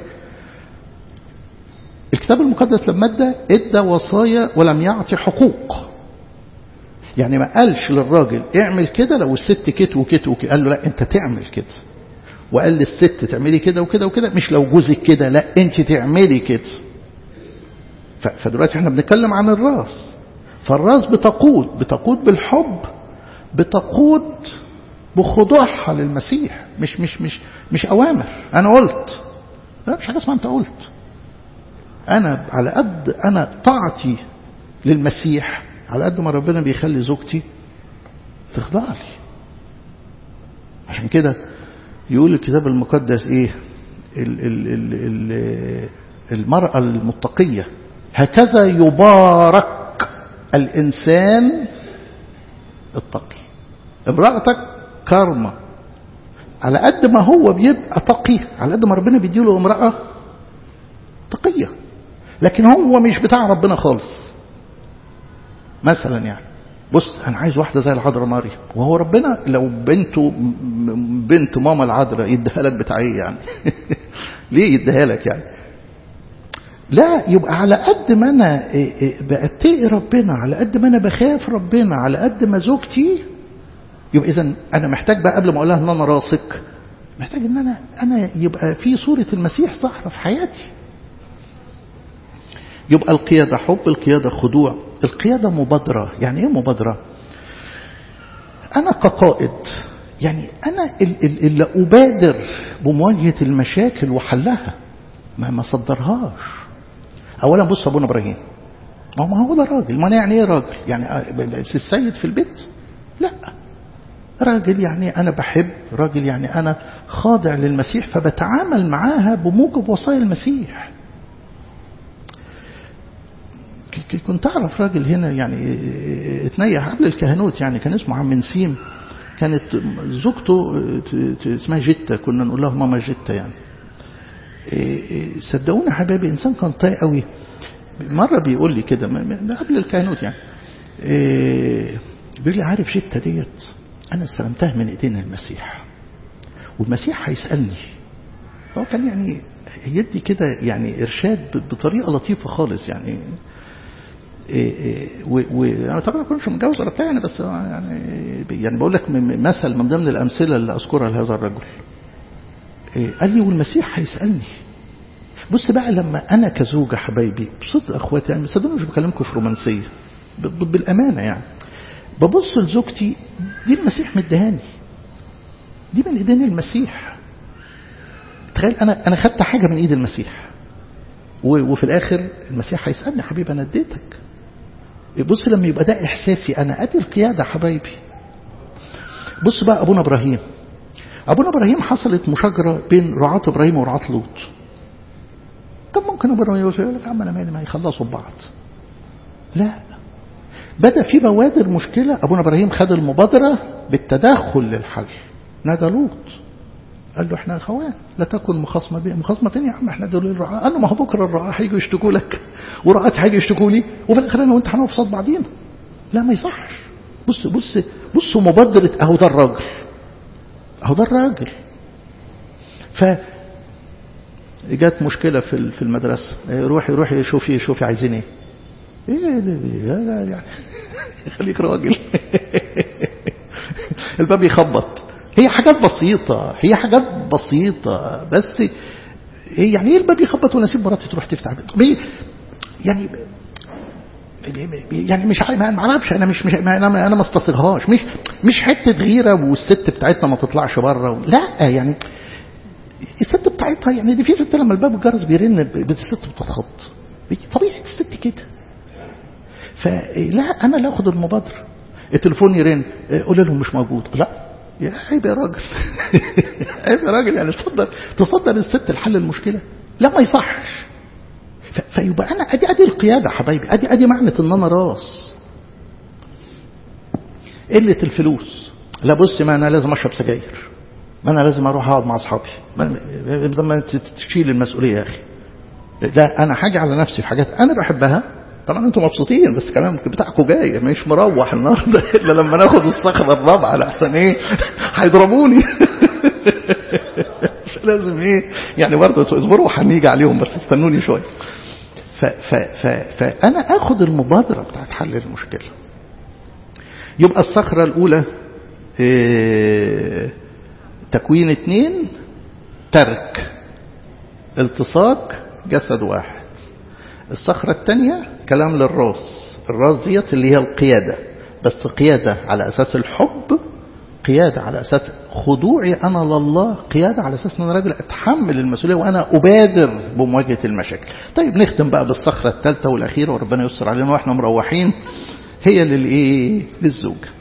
الكتاب المقدس لما ادى ادى وصايا ولم يعطي حقوق. يعني ما قالش للراجل اعمل كده لو الست كت وكت وكت، قال له لا انت تعمل كده. وقال للست تعملي كده وكده وكده، مش لو جوزك كده، لا انت تعملي كده. فدلوقتي احنا بنتكلم عن الراس. فالراس بتقود بتقود بالحب، بتقود بخضوعها للمسيح، مش مش مش مش اوامر. انا قلت، لا، مش حاجه اسمها انت قلت. انا على قد انا طاعتي للمسيح، على قد ما ربنا بيخلي زوجتي تخضع لي. عشان كده يقول الكتاب المقدس ايه؟ ال ال ال ال المرأة المتقية هكذا يبارك الإنسان التقي. امرأتك كرمة. على قد ما هو بيبقى تقي، على قد ما ربنا بيديله امرأة تقية. لكن هو مش بتاع ربنا خالص. مثلا يعني بص، انا عايز واحده زي العذراء مريم، وهو ربنا لو بنته بنت ماما العذراء يديها لك بتاع ايه يعني؟ ليه يديها لك يعني؟ لا، يبقى على قد ما انا بأتقي ربنا، على قد ما انا بخاف ربنا، على قد ما زوجتي. يبقى اذا انا محتاج بقى قبل ما اقول لها ان انا راسك، محتاج ان انا انا يبقى في صوره المسيح ظاهره في حياتي. يبقى القياده حب، القياده خضوع، القياده مبادره. يعني ايه مبادره؟ انا كقائد يعني انا اللي ابادر بمواجهه المشاكل وحلها، ما ما صدرهاش. اولا بص ابونا ابراهيم، ما هو ده راجل. ما يعني ايه راجل؟ يعني السيد في البيت؟ لا، راجل يعني انا بحب، راجل يعني انا خاضع للمسيح، فبتعامل معاها بموجب وصايا المسيح. كنت أعرف راجل هنا يعني اتنيح قبل الكهنوت، يعني كان اسمه عم نسيم، كانت زوجته اسمها جتة، كنا نقول لها ماما جتة يعني. صدقونا حبايبي إنسان كان طيب قوي. مرة بيقول لي كده قبل الكهنوت يعني، بيقول لي عارف جتة ديت أنا استلمتها من إيدين المسيح، والمسيح هيسألني. هو كان يعني يدي كده يعني إرشاد بطريقة لطيفة خالص يعني. وأنا طبعا ما كنتش متجوز ولا بتاع يعني، بس يعني يعني بقول لك مثل من ضمن الأمثلة اللي أذكرها لهذا الرجل. قال لي والمسيح هيسألني. بص بقى لما أنا كزوجة حبايبي بصدق أخواتي يعني، صدقوني مش بكلمكم في رومانسية، بالأمانة يعني، ببص لزوجتي دي المسيح مدهاني، دي من إيدين المسيح. تخيل أنا أنا خدت حاجة من إيد المسيح، وفي الآخر المسيح هيسألني حبيبي أنا اديتك. بص لما يبقى ده إحساسي أنا أدي القيادة حبايبي. بص بقى أبونا إبراهيم، أبونا إبراهيم حصلت مشاجرة بين رعاة إبراهيم ورعاة لوط. طب ممكن أبونا إبراهيم يقول لك عم أنا مالي ما يخلصوا ببعض. لا، بدأ في بوادر مشكلة، أبونا إبراهيم خد المبادرة بالتدخل للحل. نادى لوط قال له احنا اخوان لا تكن مخاصمه بيه. مخاصمه فين يا عم؟ احنا دول الرعاة. قال له ما هو بكره الرعاة هيجوا يشتكوا لك ورعاة هيجوا يشتكوا لي، وفي الاخر انا وانت هنقف قصاد بعضينا. لا ما يصحش. بص بص بص مبادره اهو ده الراجل، اهو ده الراجل. ف جت مشكله في في المدرسه، روحي روحي شوفي شوفي عايزين ايه. ايه يعني خليك راجل. الباب يخبط. هي حاجات بسيطة، هي حاجات بسيطة بس هي يعني ايه الباب يخبط وانا اسيب مراتي تروح تفتح يعني يعني مش ما اعرفش انا مش, مش انا انا ما استصغهاش، مش مش حته غيره والست بتاعتنا ما تطلعش بره. لا يعني الست بتاعتها يعني دي في ست لما الباب الجرس بيرن الست بتتخض، طبيعه الست كده. فلا انا اللي اخد المبادره. التليفون يرن قول لهم مش موجود. لا يا عيب يا راجل. عيب يا راجل يعني تصدر تصدر الست لحل المشكله. لا ما يصحش. فيبقى انا ادي ادي القياده حبايبي، ادي ادي معنى ان انا راس. قله الفلوس، لا بص ما انا لازم اشرب سجاير، ما انا لازم اروح اقعد مع اصحابي، ما تشيل المسؤوليه يا اخي. لا انا حاجه على نفسي في حاجات انا بحبها. طبعا انتم مبسوطين بس كلام بتاعكم جاي مش مروح النهارده الا لما ناخد الصخره الرابعه لحسن ايه هيضربوني. مش لازم ايه يعني برضه اصبروا هنيجي عليهم بس استنوني شويه. ف ف ف فانا اخد المبادره بتاعت حل المشكله. يبقى الصخره الاولى إيه تكوين اثنين ترك التصاق جسد واحد. الصخرة الثانية كلام للراس. الراس ديت اللي هي القيادة، بس قيادة على أساس الحب، قيادة على أساس خضوعي أنا لله، قيادة على أساس أن أنا راجل أتحمل المسؤولية وأنا أبادر بمواجهة المشاكل. طيب نختم بقى بالصخرة الثالثة والأخيرة وربنا يستر علينا وإحنا مروحين، هي للإيه؟ للزوجة.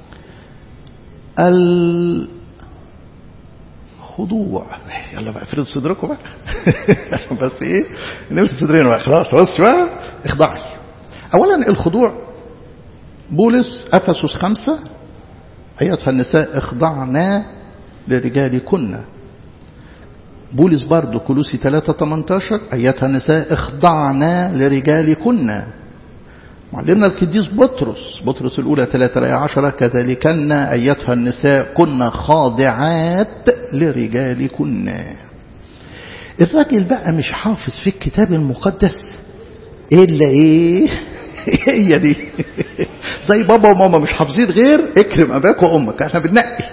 الخضوع. يلا بقى افردوا صدركم بقى. بس ايه نفس صدرين بقى خلاص بس بقى اخضعي. اولا الخضوع بولس افسس خمسة ايتها النساء اخضعنا لرجالكن. بولس برضو كولوسي ثلاثة ثمانية عشر ايتها النساء اخضعنا لرجالكن. معلمنا القديس بطرس بطرس الأولى ثلاثة عشرة كذلكن أيتها النساء كن خاضعات لرجالكن. الراجل بقى مش حافظ في الكتاب المقدس إلا إيه؟ هي دي زي بابا وماما مش حافظين غير اكرم أباك وأمك. احنا بننقي.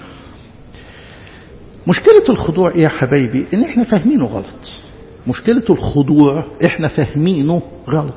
مشكلة الخضوع إيه يا حبايبي؟ إن احنا فاهمينه غلط. مشكلة الخضوع احنا فاهمينه غلط.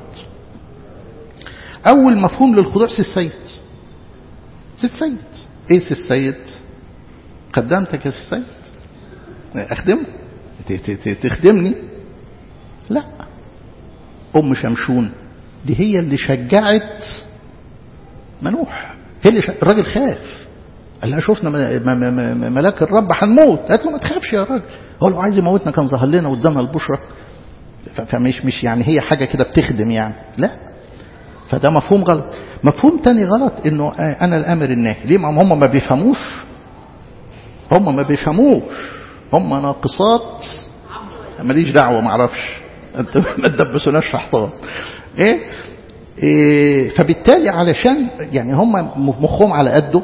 أول مفهوم للخضوع سي السيد. سي السيد. إيه سي السيد؟ قدمتك يا سي السيد أخدمه تخدمني. لا، أم شمشون دي هي اللي شجعت منوح. هي اللي شجعت. الراجل خاف قال لها شفنا ملاك الرب هنموت. قالت له ما تخافش يا راجل، هو لو عايز يموتنا كان ظهر لنا قدامنا البشرى. فمش مش يعني هي حاجة كده بتخدم يعني. لا، فده مفهوم غلط. مفهوم تاني غلط انه انا الامر الناهي. ليه؟ ما هم ما بيفهموش، هم ما بيفهموش، هم ناقصات ماليش دعوه، ما اعرفش، انت ما تدبسوناش في حيطان ايه؟, إيه فبالتالي علشان يعني هم مخهم على قده.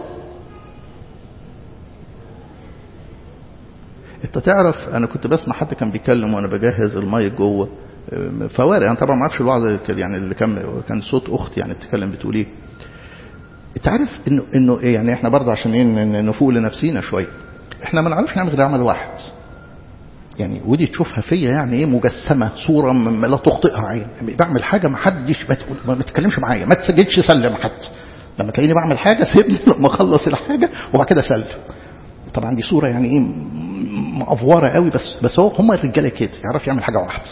انت تعرف انا كنت بسمع حد كان بيتكلم وانا بجهز المايك جوه فوارق، انا طبعا ما اعرفش الوعظ يعني اللي كان كان صوت اختي يعني بتتكلم بتقول ايه. انت عارف انه انه يعني احنا برضه عشان ايه نفوق لنفسينا شويه، احنا ما نعرفش نعمل غير عمل واحد يعني، ودي تشوفها فيا يعني ايه مجسمه صوره لا تخطئها عين. بعمل حاجه ما حدش ما تتكلمش معايا، ما تسجلش سلم حتى، لما تلاقيني بعمل حاجه سيبني لما اخلص الحاجه وبعد كده سلم. طبعا دي صوره يعني ايه مأفوره قوي، بس بس هو هم الرجاله كده يعرف يعمل حاجه واحده.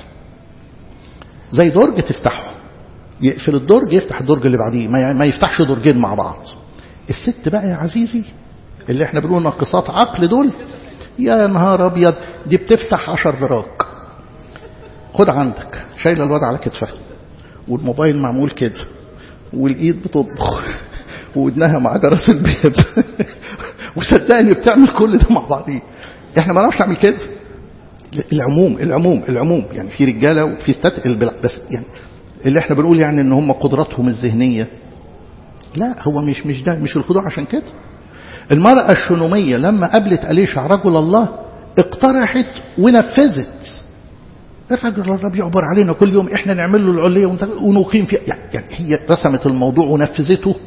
زي درج تفتحه يقفل الدرج يفتح الدرج اللي بعديه، ما يفتحش درجين مع بعض. الست بقى يا عزيزي اللي احنا بنقول ناقصات عقل دول، يا نهار ابيض، دي بتفتح عشر دراج. خد عندك شايله الواد على كتفها والموبايل معمول كده والايد بتطبخ وودنها مع جرس الباب وصدقني بتعمل كل ده مع بعضيه. احنا ما نعرفش نعمل كده. العموم العموم العموم يعني في رجاله وفي ستات بس يعني اللي احنا بنقول يعني ان هم قدراتهم الذهنيه، لا هو مش مش ده مش الخضوع. عشان كده المرأة الشنومية لما قابلت أليشع رجل الله اقترحت ونفذت. الرجل الله بيعبر علينا كل يوم، احنا نعمل له العلية ونقيم فيها، يعني هي رسمت الموضوع ونفذته.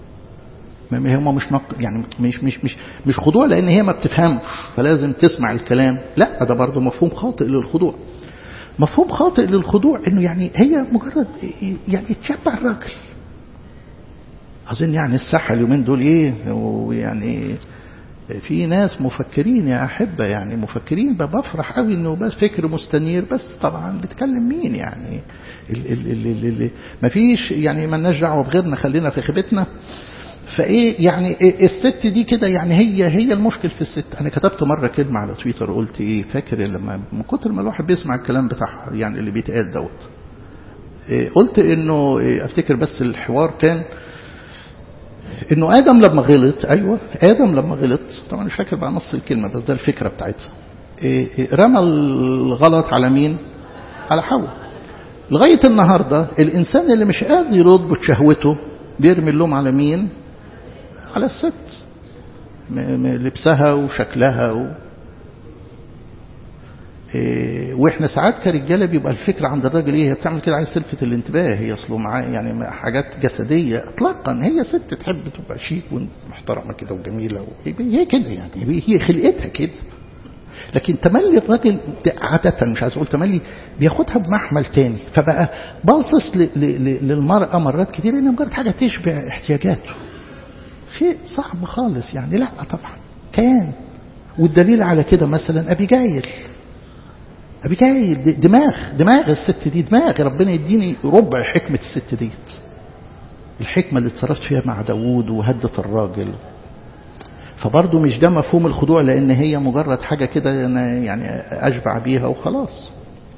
ما هم مش يعني مش مش مش مش خضوع لان هي ما بتفهمش فلازم تسمع الكلام، لا ده برضه مفهوم خاطئ للخضوع. مفهوم خاطئ للخضوع انه يعني هي مجرد يعني تشبع الراجل. اظن يعني الساحه اليومين دول ايه، ويعني في ناس مفكرين يا احبه، يعني مفكرين بفرح قوي انه بس فكر مستنير، بس طبعا بتكلم مين يعني اللي ما فيش يعني ما لناش دعوه بغيرنا، خلينا في خيبتنا. فايه يعني الست دي كده يعني هي هي المشكل في الست. انا كتبت مره كلمه على تويتر قلت ايه، فاكر لما من كتر ما الواحد بيسمع الكلام بتاعها يعني اللي بيتقال دوت، إيه قلت انه إيه افتكر بس الحوار كان انه ادم لما غلط، ايوه ادم لما غلط، طبعا مش فاكر بقى نص الكلمه بس ده الفكره بتاعتها، إيه إيه رمى الغلط على مين؟ على حواء. لغايه النهارده الانسان اللي مش قادر يرد بشهوته بيرمي اللوم على مين؟ على الست، لبسها وشكلها و... إيه واحنا ساعات كرجاله بيبقى الفكره عند الراجل ايه، هي بتعمل كده عايز تلفت الانتباه، هي اصله معاه يعني حاجات جسديه اطلاقا. هي ست تحب تبقى شيك ومحترمه كده وجميله، هي كده يعني هي خلقتها كده. لكن تملي الراجل عاده، مش عايز اقول تملي، بياخدها بمحمل تاني، فبقى باصص ل... ل... للمراه مرات كتير انها مجرد حاجه تشبع احتياجاته. شيء صعب خالص يعني، لا طبعا كان. والدليل على كده مثلا أبيجايل. أبيجايل دماغ دماغ الست دي، دماغ ربنا يديني ربع حكمة الست ديت، الحكمة اللي اتصرفت فيها مع داوود وهدت الراجل. فبرضه مش ده مفهوم الخضوع، لأن هي مجرد حاجة كده أنا يعني أشبع بيها وخلاص.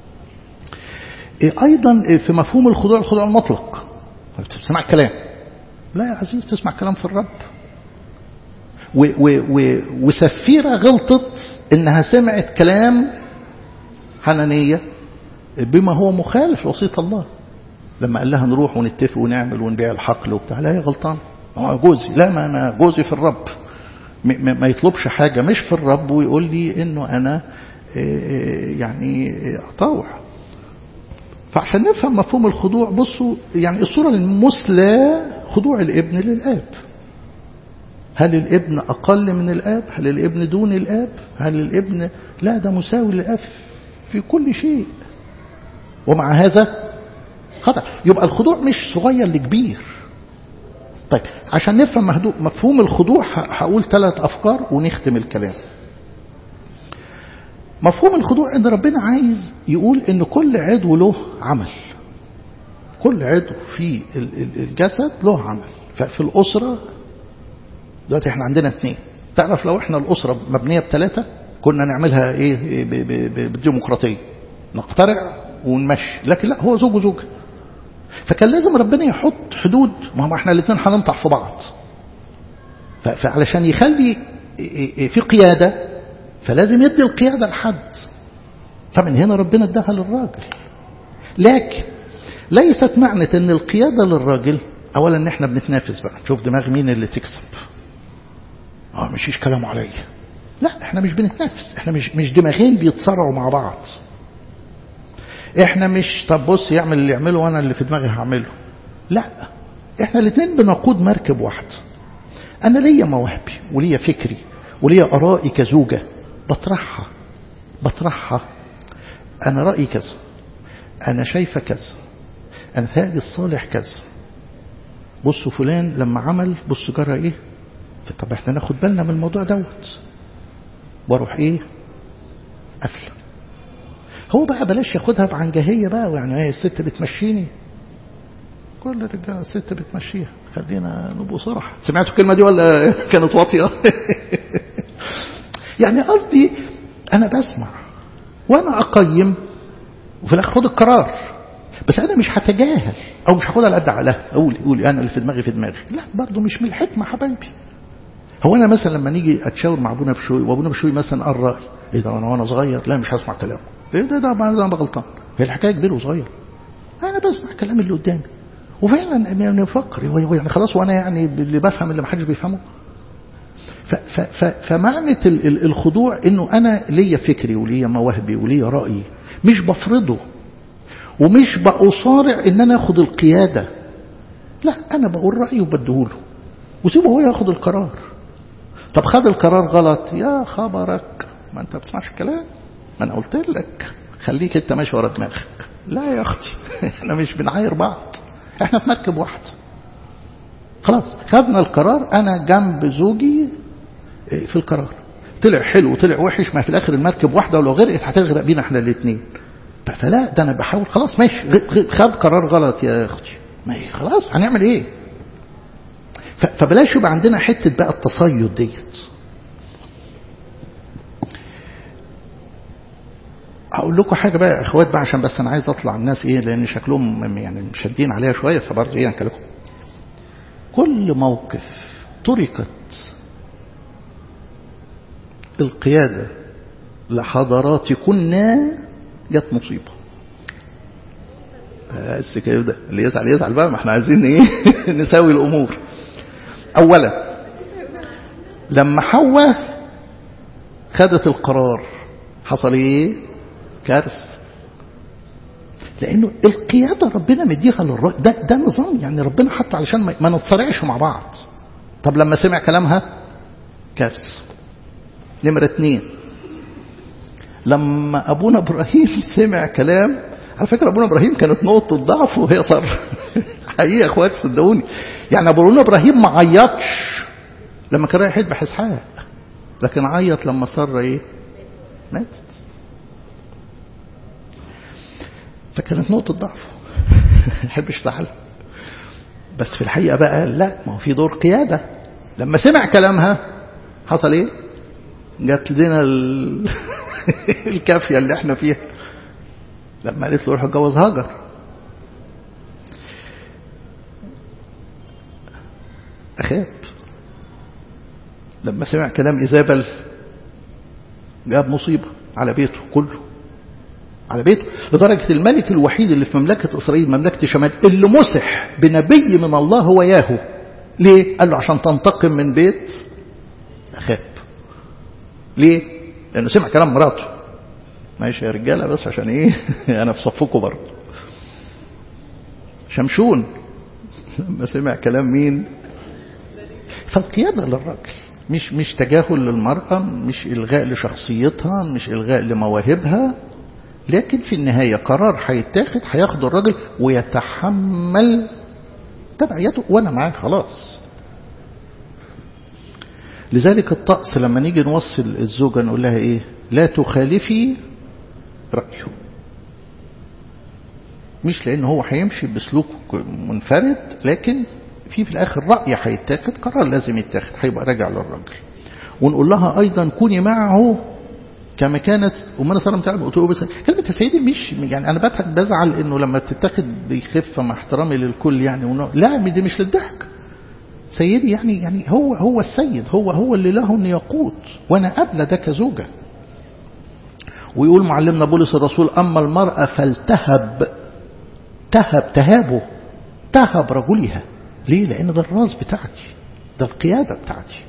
أيضا في مفهوم الخضوع الخضوع المطلق، بتسمع الكلام، لا يا عزيز تسمع كلام في الرب. و و و وسفيرة غلطت انها سمعت كلام حنانية بما هو مخالف لوصية الله، لما قال لها نروح ونتفق ونعمل ونبيع الحقل وبتاع. لا هي غلطان، جوزي، لا ما انا جوزي في الرب، ما يطلبش حاجة مش في الرب ويقول لي انه انا يعني اطاوع. فعشان نفهم مفهوم الخضوع، بصوا يعني الصورة المثلى خضوع الابن للآب. هل الابن أقل من الآب؟ هل الابن دون الآب؟ هل الابن لا ده مساوي للآب في كل شيء، ومع هذا خضع. يبقى الخضوع مش صغير لكبير. طيب عشان نفهم مفهوم الخضوع هقول ثلاث أفكار ونختم الكلام. مفهوم الخضوع ان ربنا عايز يقول ان كل عضو له عمل، كل عضو في الجسد له عمل. ففي الأسرة دلوقتي احنا عندنا اثنين، تعرف لو احنا الأسرة مبنية بثلاثة كنا نعملها ايه بالديمقراطية، نقترع ونمشي. لكن لا، هو زوج وزوجة، فكان لازم ربنا يحط حدود، ما هو احنا الاثنين هننطح في بعض، فعلشان يخلي في قيادة فلازم يدي القيادة لحد، فمن هنا ربنا اداها للراجل. لكن ليست معنى ان القيادة للراجل اولا ان احنا بنتنافس بقى نشوف دماغ مين اللي تكسب، اه مشيش كلامه عليا، لا احنا مش بنتنافس، احنا مش مش دماغين بيتصارعوا مع بعض، احنا مش طب بص يعمل اللي يعمله وانا اللي في دماغي هعمله، لا احنا الاثنين بنقود مركب واحد. انا ليا مواهبي وليا فكري وليا ارائي كزوجة بطرحها بطرحها انا رأيي كذا، انا شايفة كذا، انا ثالث الصالح كذا، بصوا فلان لما عمل بصوا جرى ايه، طب احنا ناخد بالنا من الموضوع دوت، واروح ايه قفل. هو بقى بلاش ياخدها بعنجهية بقى، يعني ايه الست بتمشيني، كل الرجاله الست بتمشيها، خلينا نبقى صراحة. سمعتوا الكلمة دي ولا كانت واطية؟ يعني قصدي انا بسمع وانا اقيم وفي الاخر خد القرار، بس انا مش هتجاهل او مش هاخدها على قد عقلها اقول اقول انا اللي في دماغي في دماغي، لا برضه مش من الحكمه حبايبي. هو انا مثلا لما نيجي اتشاور مع ابونا بشوي وابونا بشوي مثلا قال راي، ايه ده انا وانا صغير لا مش هسمع كلامه، ايه ده ده انا غلطان، هي الحكايه كبير وصغير، انا بسمع كلام اللي قدامي وفعلا نفكر يعني خلاص، وانا يعني اللي بفهم اللي ما حدش بيفهمه. فمعنى الخضوع انه انا ليا فكري وليا مواهبي وليا رايي، مش بفرضه ومش بأصارع ان انا اخد القيادة، لا انا بقول رأيي وبديهوله وسيبه هو ياخد القرار. طب خد القرار غلط، يا خبرك ما انت بتسمعش الكلام، ما انا قلت لك خليك انت ماشي ورا دماغك. لا يا اختي احنا مش بنعاير بعض، احنا في مركب واحد، خلاص خدنا القرار، انا جنب زوجي في القرار، طلع حلو طلع وحش، ما في الاخر المركب واحدة ولو غرقت هتغرق بينا احنا الاثنين. فلا ده انا بحاول خلاص ماشي، خد قرار غلط يا اختي ماشي خلاص هنعمل ايه. فبلاش يبقى عندنا حته بقى التصيد ديت. اقول لكم حاجه بقى يا اخوات بقى، عشان بس انا عايز اطلع الناس ايه، لان شكلهم يعني مشدين عليها شويه، فبرضه ايه انكلكم. كل موقف تركت القياده لحضراتكن جت مصيبة. بس كده اللي يزعل يزعل بقى، ما احنا عايزين ايه نساوي الامور. اولا لما حواء خدت القرار حصل ايه؟ كارثة، لانه القيادة ربنا مديها للراجل، ده ده نظام يعني ربنا حطه علشان ما نتصارعش مع بعض. طب لما سمع كلامها كارثة. نمرة اتنين، لما أبونا إبراهيم سمع كلام، على فكرة أبونا إبراهيم كانت نقطة ضعف وهي صار حقيقة يا أخوات صدقوني، يعني أبونا إبراهيم ما عيطش لما كان رايح يذبح إسحاق، لكن عيط لما سارة إيه؟ ماتت. فكانت نقطة ضعف ما يحبش زعل، بس في الحقيقة بقى لا، ما هو في دور قيادة. لما سمع كلامها حصل إيه؟ جات لنا ال... الكافية اللي احنا فيها لما قالت له روح اتجوز هاجر. أخاب لما سمع كلام إيزابل جاب مصيبة على بيته كله، على بيته، لدرجة الملك الوحيد اللي في مملكة إسرائيل مملكة شمال اللي مسح بنبي من الله هو ياهو. ليه؟ قال له عشان تنتقم من بيت أخاب. ليه؟ لأنه سمع كلام مراته. ماشي يا رجالة بس عشان ايه انا في صفكم برضه. شمشون لما سمع كلام مين؟ فالقيادة للراجل، مش مش تجاهل للمرأة، مش إلغاء لشخصيتها، مش إلغاء لمواهبها، لكن في النهاية قرار هيتاخد هياخده الراجل ويتحمل تبعيته وانا معاه خلاص. لذلك الطقس لما نيجي نوصل الزوجة نقول لها ايه؟ لا تخالفي رأيه، مش لأنه هو هيمشي بسلوك منفرد، لكن في في الآخر رأي هيتاخد، قرار لازم يتاخد هيبقى راجع للراجل. ونقول لها أيضا كوني معه كما كانت أمنا سارة بتاع قلت له بس كلمة يا سيدي مش يعني أنا بضحك بزعل إنه لما بتتاخد بخفة مع احترامي للكل يعني ونوع. لا دي مش للضحك. سيدي يعني يعني هو هو السيد هو هو اللي له أن يقود وأنا قبل ده كزوجة. ويقول معلمنا بولس الرسول أما المرأة فلتهب تهب تهابه تهب رجلها. ليه؟ لأن ده الراس بتاعتي ده القيادة بتاعتي.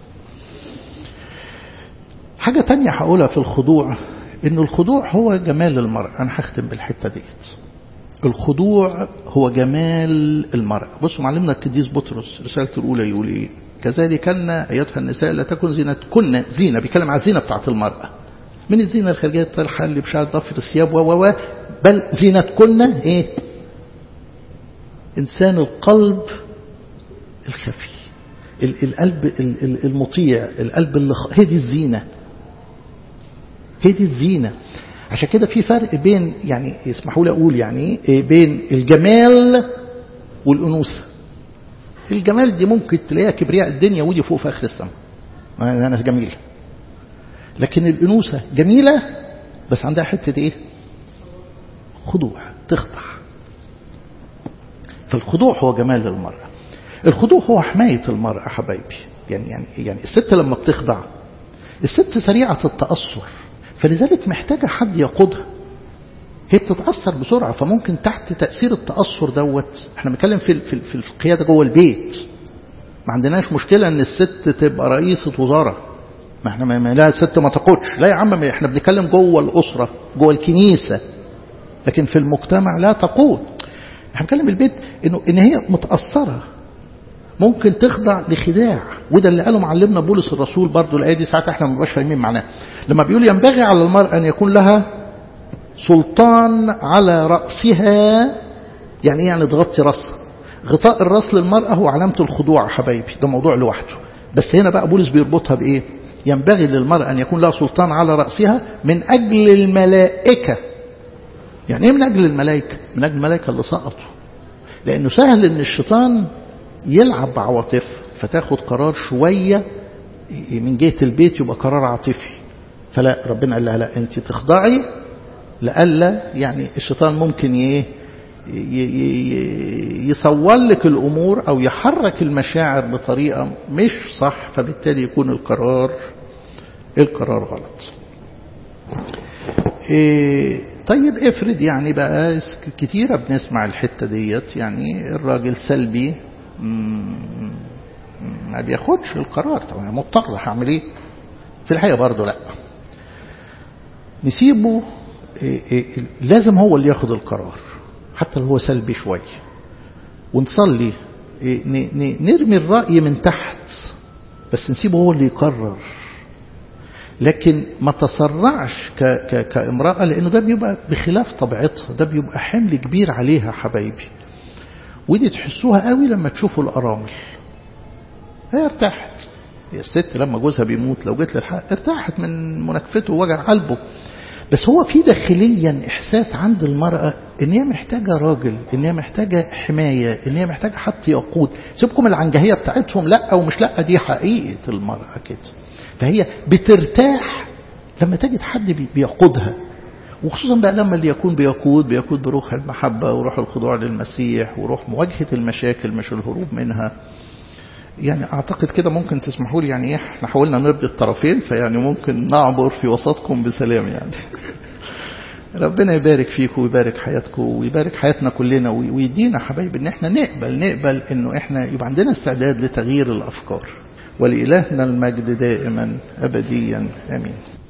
حاجة تانية هقولها في الخضوع إنه الخضوع هو جمال المرأة. أنا هختم بالحتة ديت. الخضوع هو جمال المرأة. بصوا معلمنا القديس بطرس رسالته الأولى يقول إيه؟ كذلك أن أيتها النساء لا تكن زينتكن زينة. بيتكلم عن الزينة بتاعت المرأة من الزينة الخارجية الطرحة اللي بشعر ضفر الثياب و بل زينتكن إيه؟ إنسان القلب الخفي القلب المطيع القلب اللي هي دي الزينة هي دي الزينة. عشان كده في فرق بين يعني اسمحوا لي أقول يعني بين الجمال والأنوثة. الجمال دي ممكن تلاقيها كبرياء الدنيا ودي فوق في آخر السماء أنا جميل. لكن الأنوثة جميلة بس عندها حتة إيه؟ خضوع تخضع. فالخضوع هو جمال المرأة. الخضوع هو حماية المرأة حبايبي. يعني يعني يعني الست لما بتخضع الست سريعة التأثر فلذلك محتاجة حد يقودها. هي بتتأثر بسرعة فممكن تحت تأثير التأثر دوت. احنا بنتكلم في في في القيادة جوه البيت. ما عندناش مشكلة ان الست تبقى رئيسة وزارة. ما احنا ما لا الست ما تقودش. لا يا عم احنا بنتكلم جوه الأسرة جوه الكنيسة. لكن في المجتمع لا تقود. احنا بنتكلم البيت انه ان هي متأثرة ممكن تخضع لخداع. وده اللي قاله معلمنا بولس الرسول برضو. الآية دي ساعات احنا ما بنبقاش فاهمين معناها لما بيقول ينبغي على المرأة أن يكون لها سلطان على رأسها. يعني يعني تغطي رأسها. غطاء الرأس للمرأة هو علامة الخضوع حبايبي. ده موضوع لوحده. بس هنا بقى بولس بيربطها بإيه؟ ينبغي للمرأة أن يكون لها سلطان على رأسها من أجل الملائكة. يعني ايه من أجل الملائكة؟ من أجل الملائكة اللي سقطوا. لأنه سهل أن الشيطان يلعب بعواطف فتاخد قرار شوية من جهة البيت يبقى قرار عاطفي. فلا ربنا قال لها لا أنت تخضعي لألا يعني الشيطان ممكن يه يصور لك الأمور أو يحرك المشاعر بطريقة مش صح فبالتالي يكون القرار القرار غلط. إيه طيب افرض يعني بقى كتيرة بنسمع الحتة ديت يعني الراجل سلبي ما بياخدش القرار. طبعا مضطر هعمل ايه؟ في الحقيقة برضه لا نسيبه. إيه إيه لازم هو اللي ياخد القرار حتى لو هو سلبي شوية. ونصلي إيه نرمي الرأي من تحت بس نسيبه هو اللي يقرر. لكن ما تسرعش ك ك كامرأة لأنه ده بيبقى بخلاف طبيعتها. ده بيبقى حمل كبير عليها حبايبي. ودي تحسوها قوي لما تشوفوا الأرامل. هي ارتاحت. هي الست لما جوزها بيموت لو جت للحق ارتاحت من مناكفته ووجع قلبه. بس هو في داخليا إحساس عند المرأة إن هي محتاجة راجل إن هي محتاجة حماية إن هي محتاجة حد يقود. سيبكم العنجهية بتاعتهم لا ومش لا دي حقيقة المرأة كده. فهي بترتاح لما تجد حد بيقودها. وخصوصا بقى لما اللي يكون بيقود بيقود بروح المحبة وروح الخضوع للمسيح وروح مواجهة المشاكل مش الهروب منها. يعني أعتقد كده ممكن تسمحوا لي يعني إيه احنا حاولنا نرضي الطرفين فيعني ممكن نعبر في وسطكم بسلام يعني. ربنا يبارك فيكم ويبارك حياتكم ويبارك حياتنا كلنا ويدينا حبايب إن احنا نقبل نقبل إنه احنا يبقى عندنا استعداد لتغيير الأفكار. ولإلهنا المجد دائما أبديا آمين.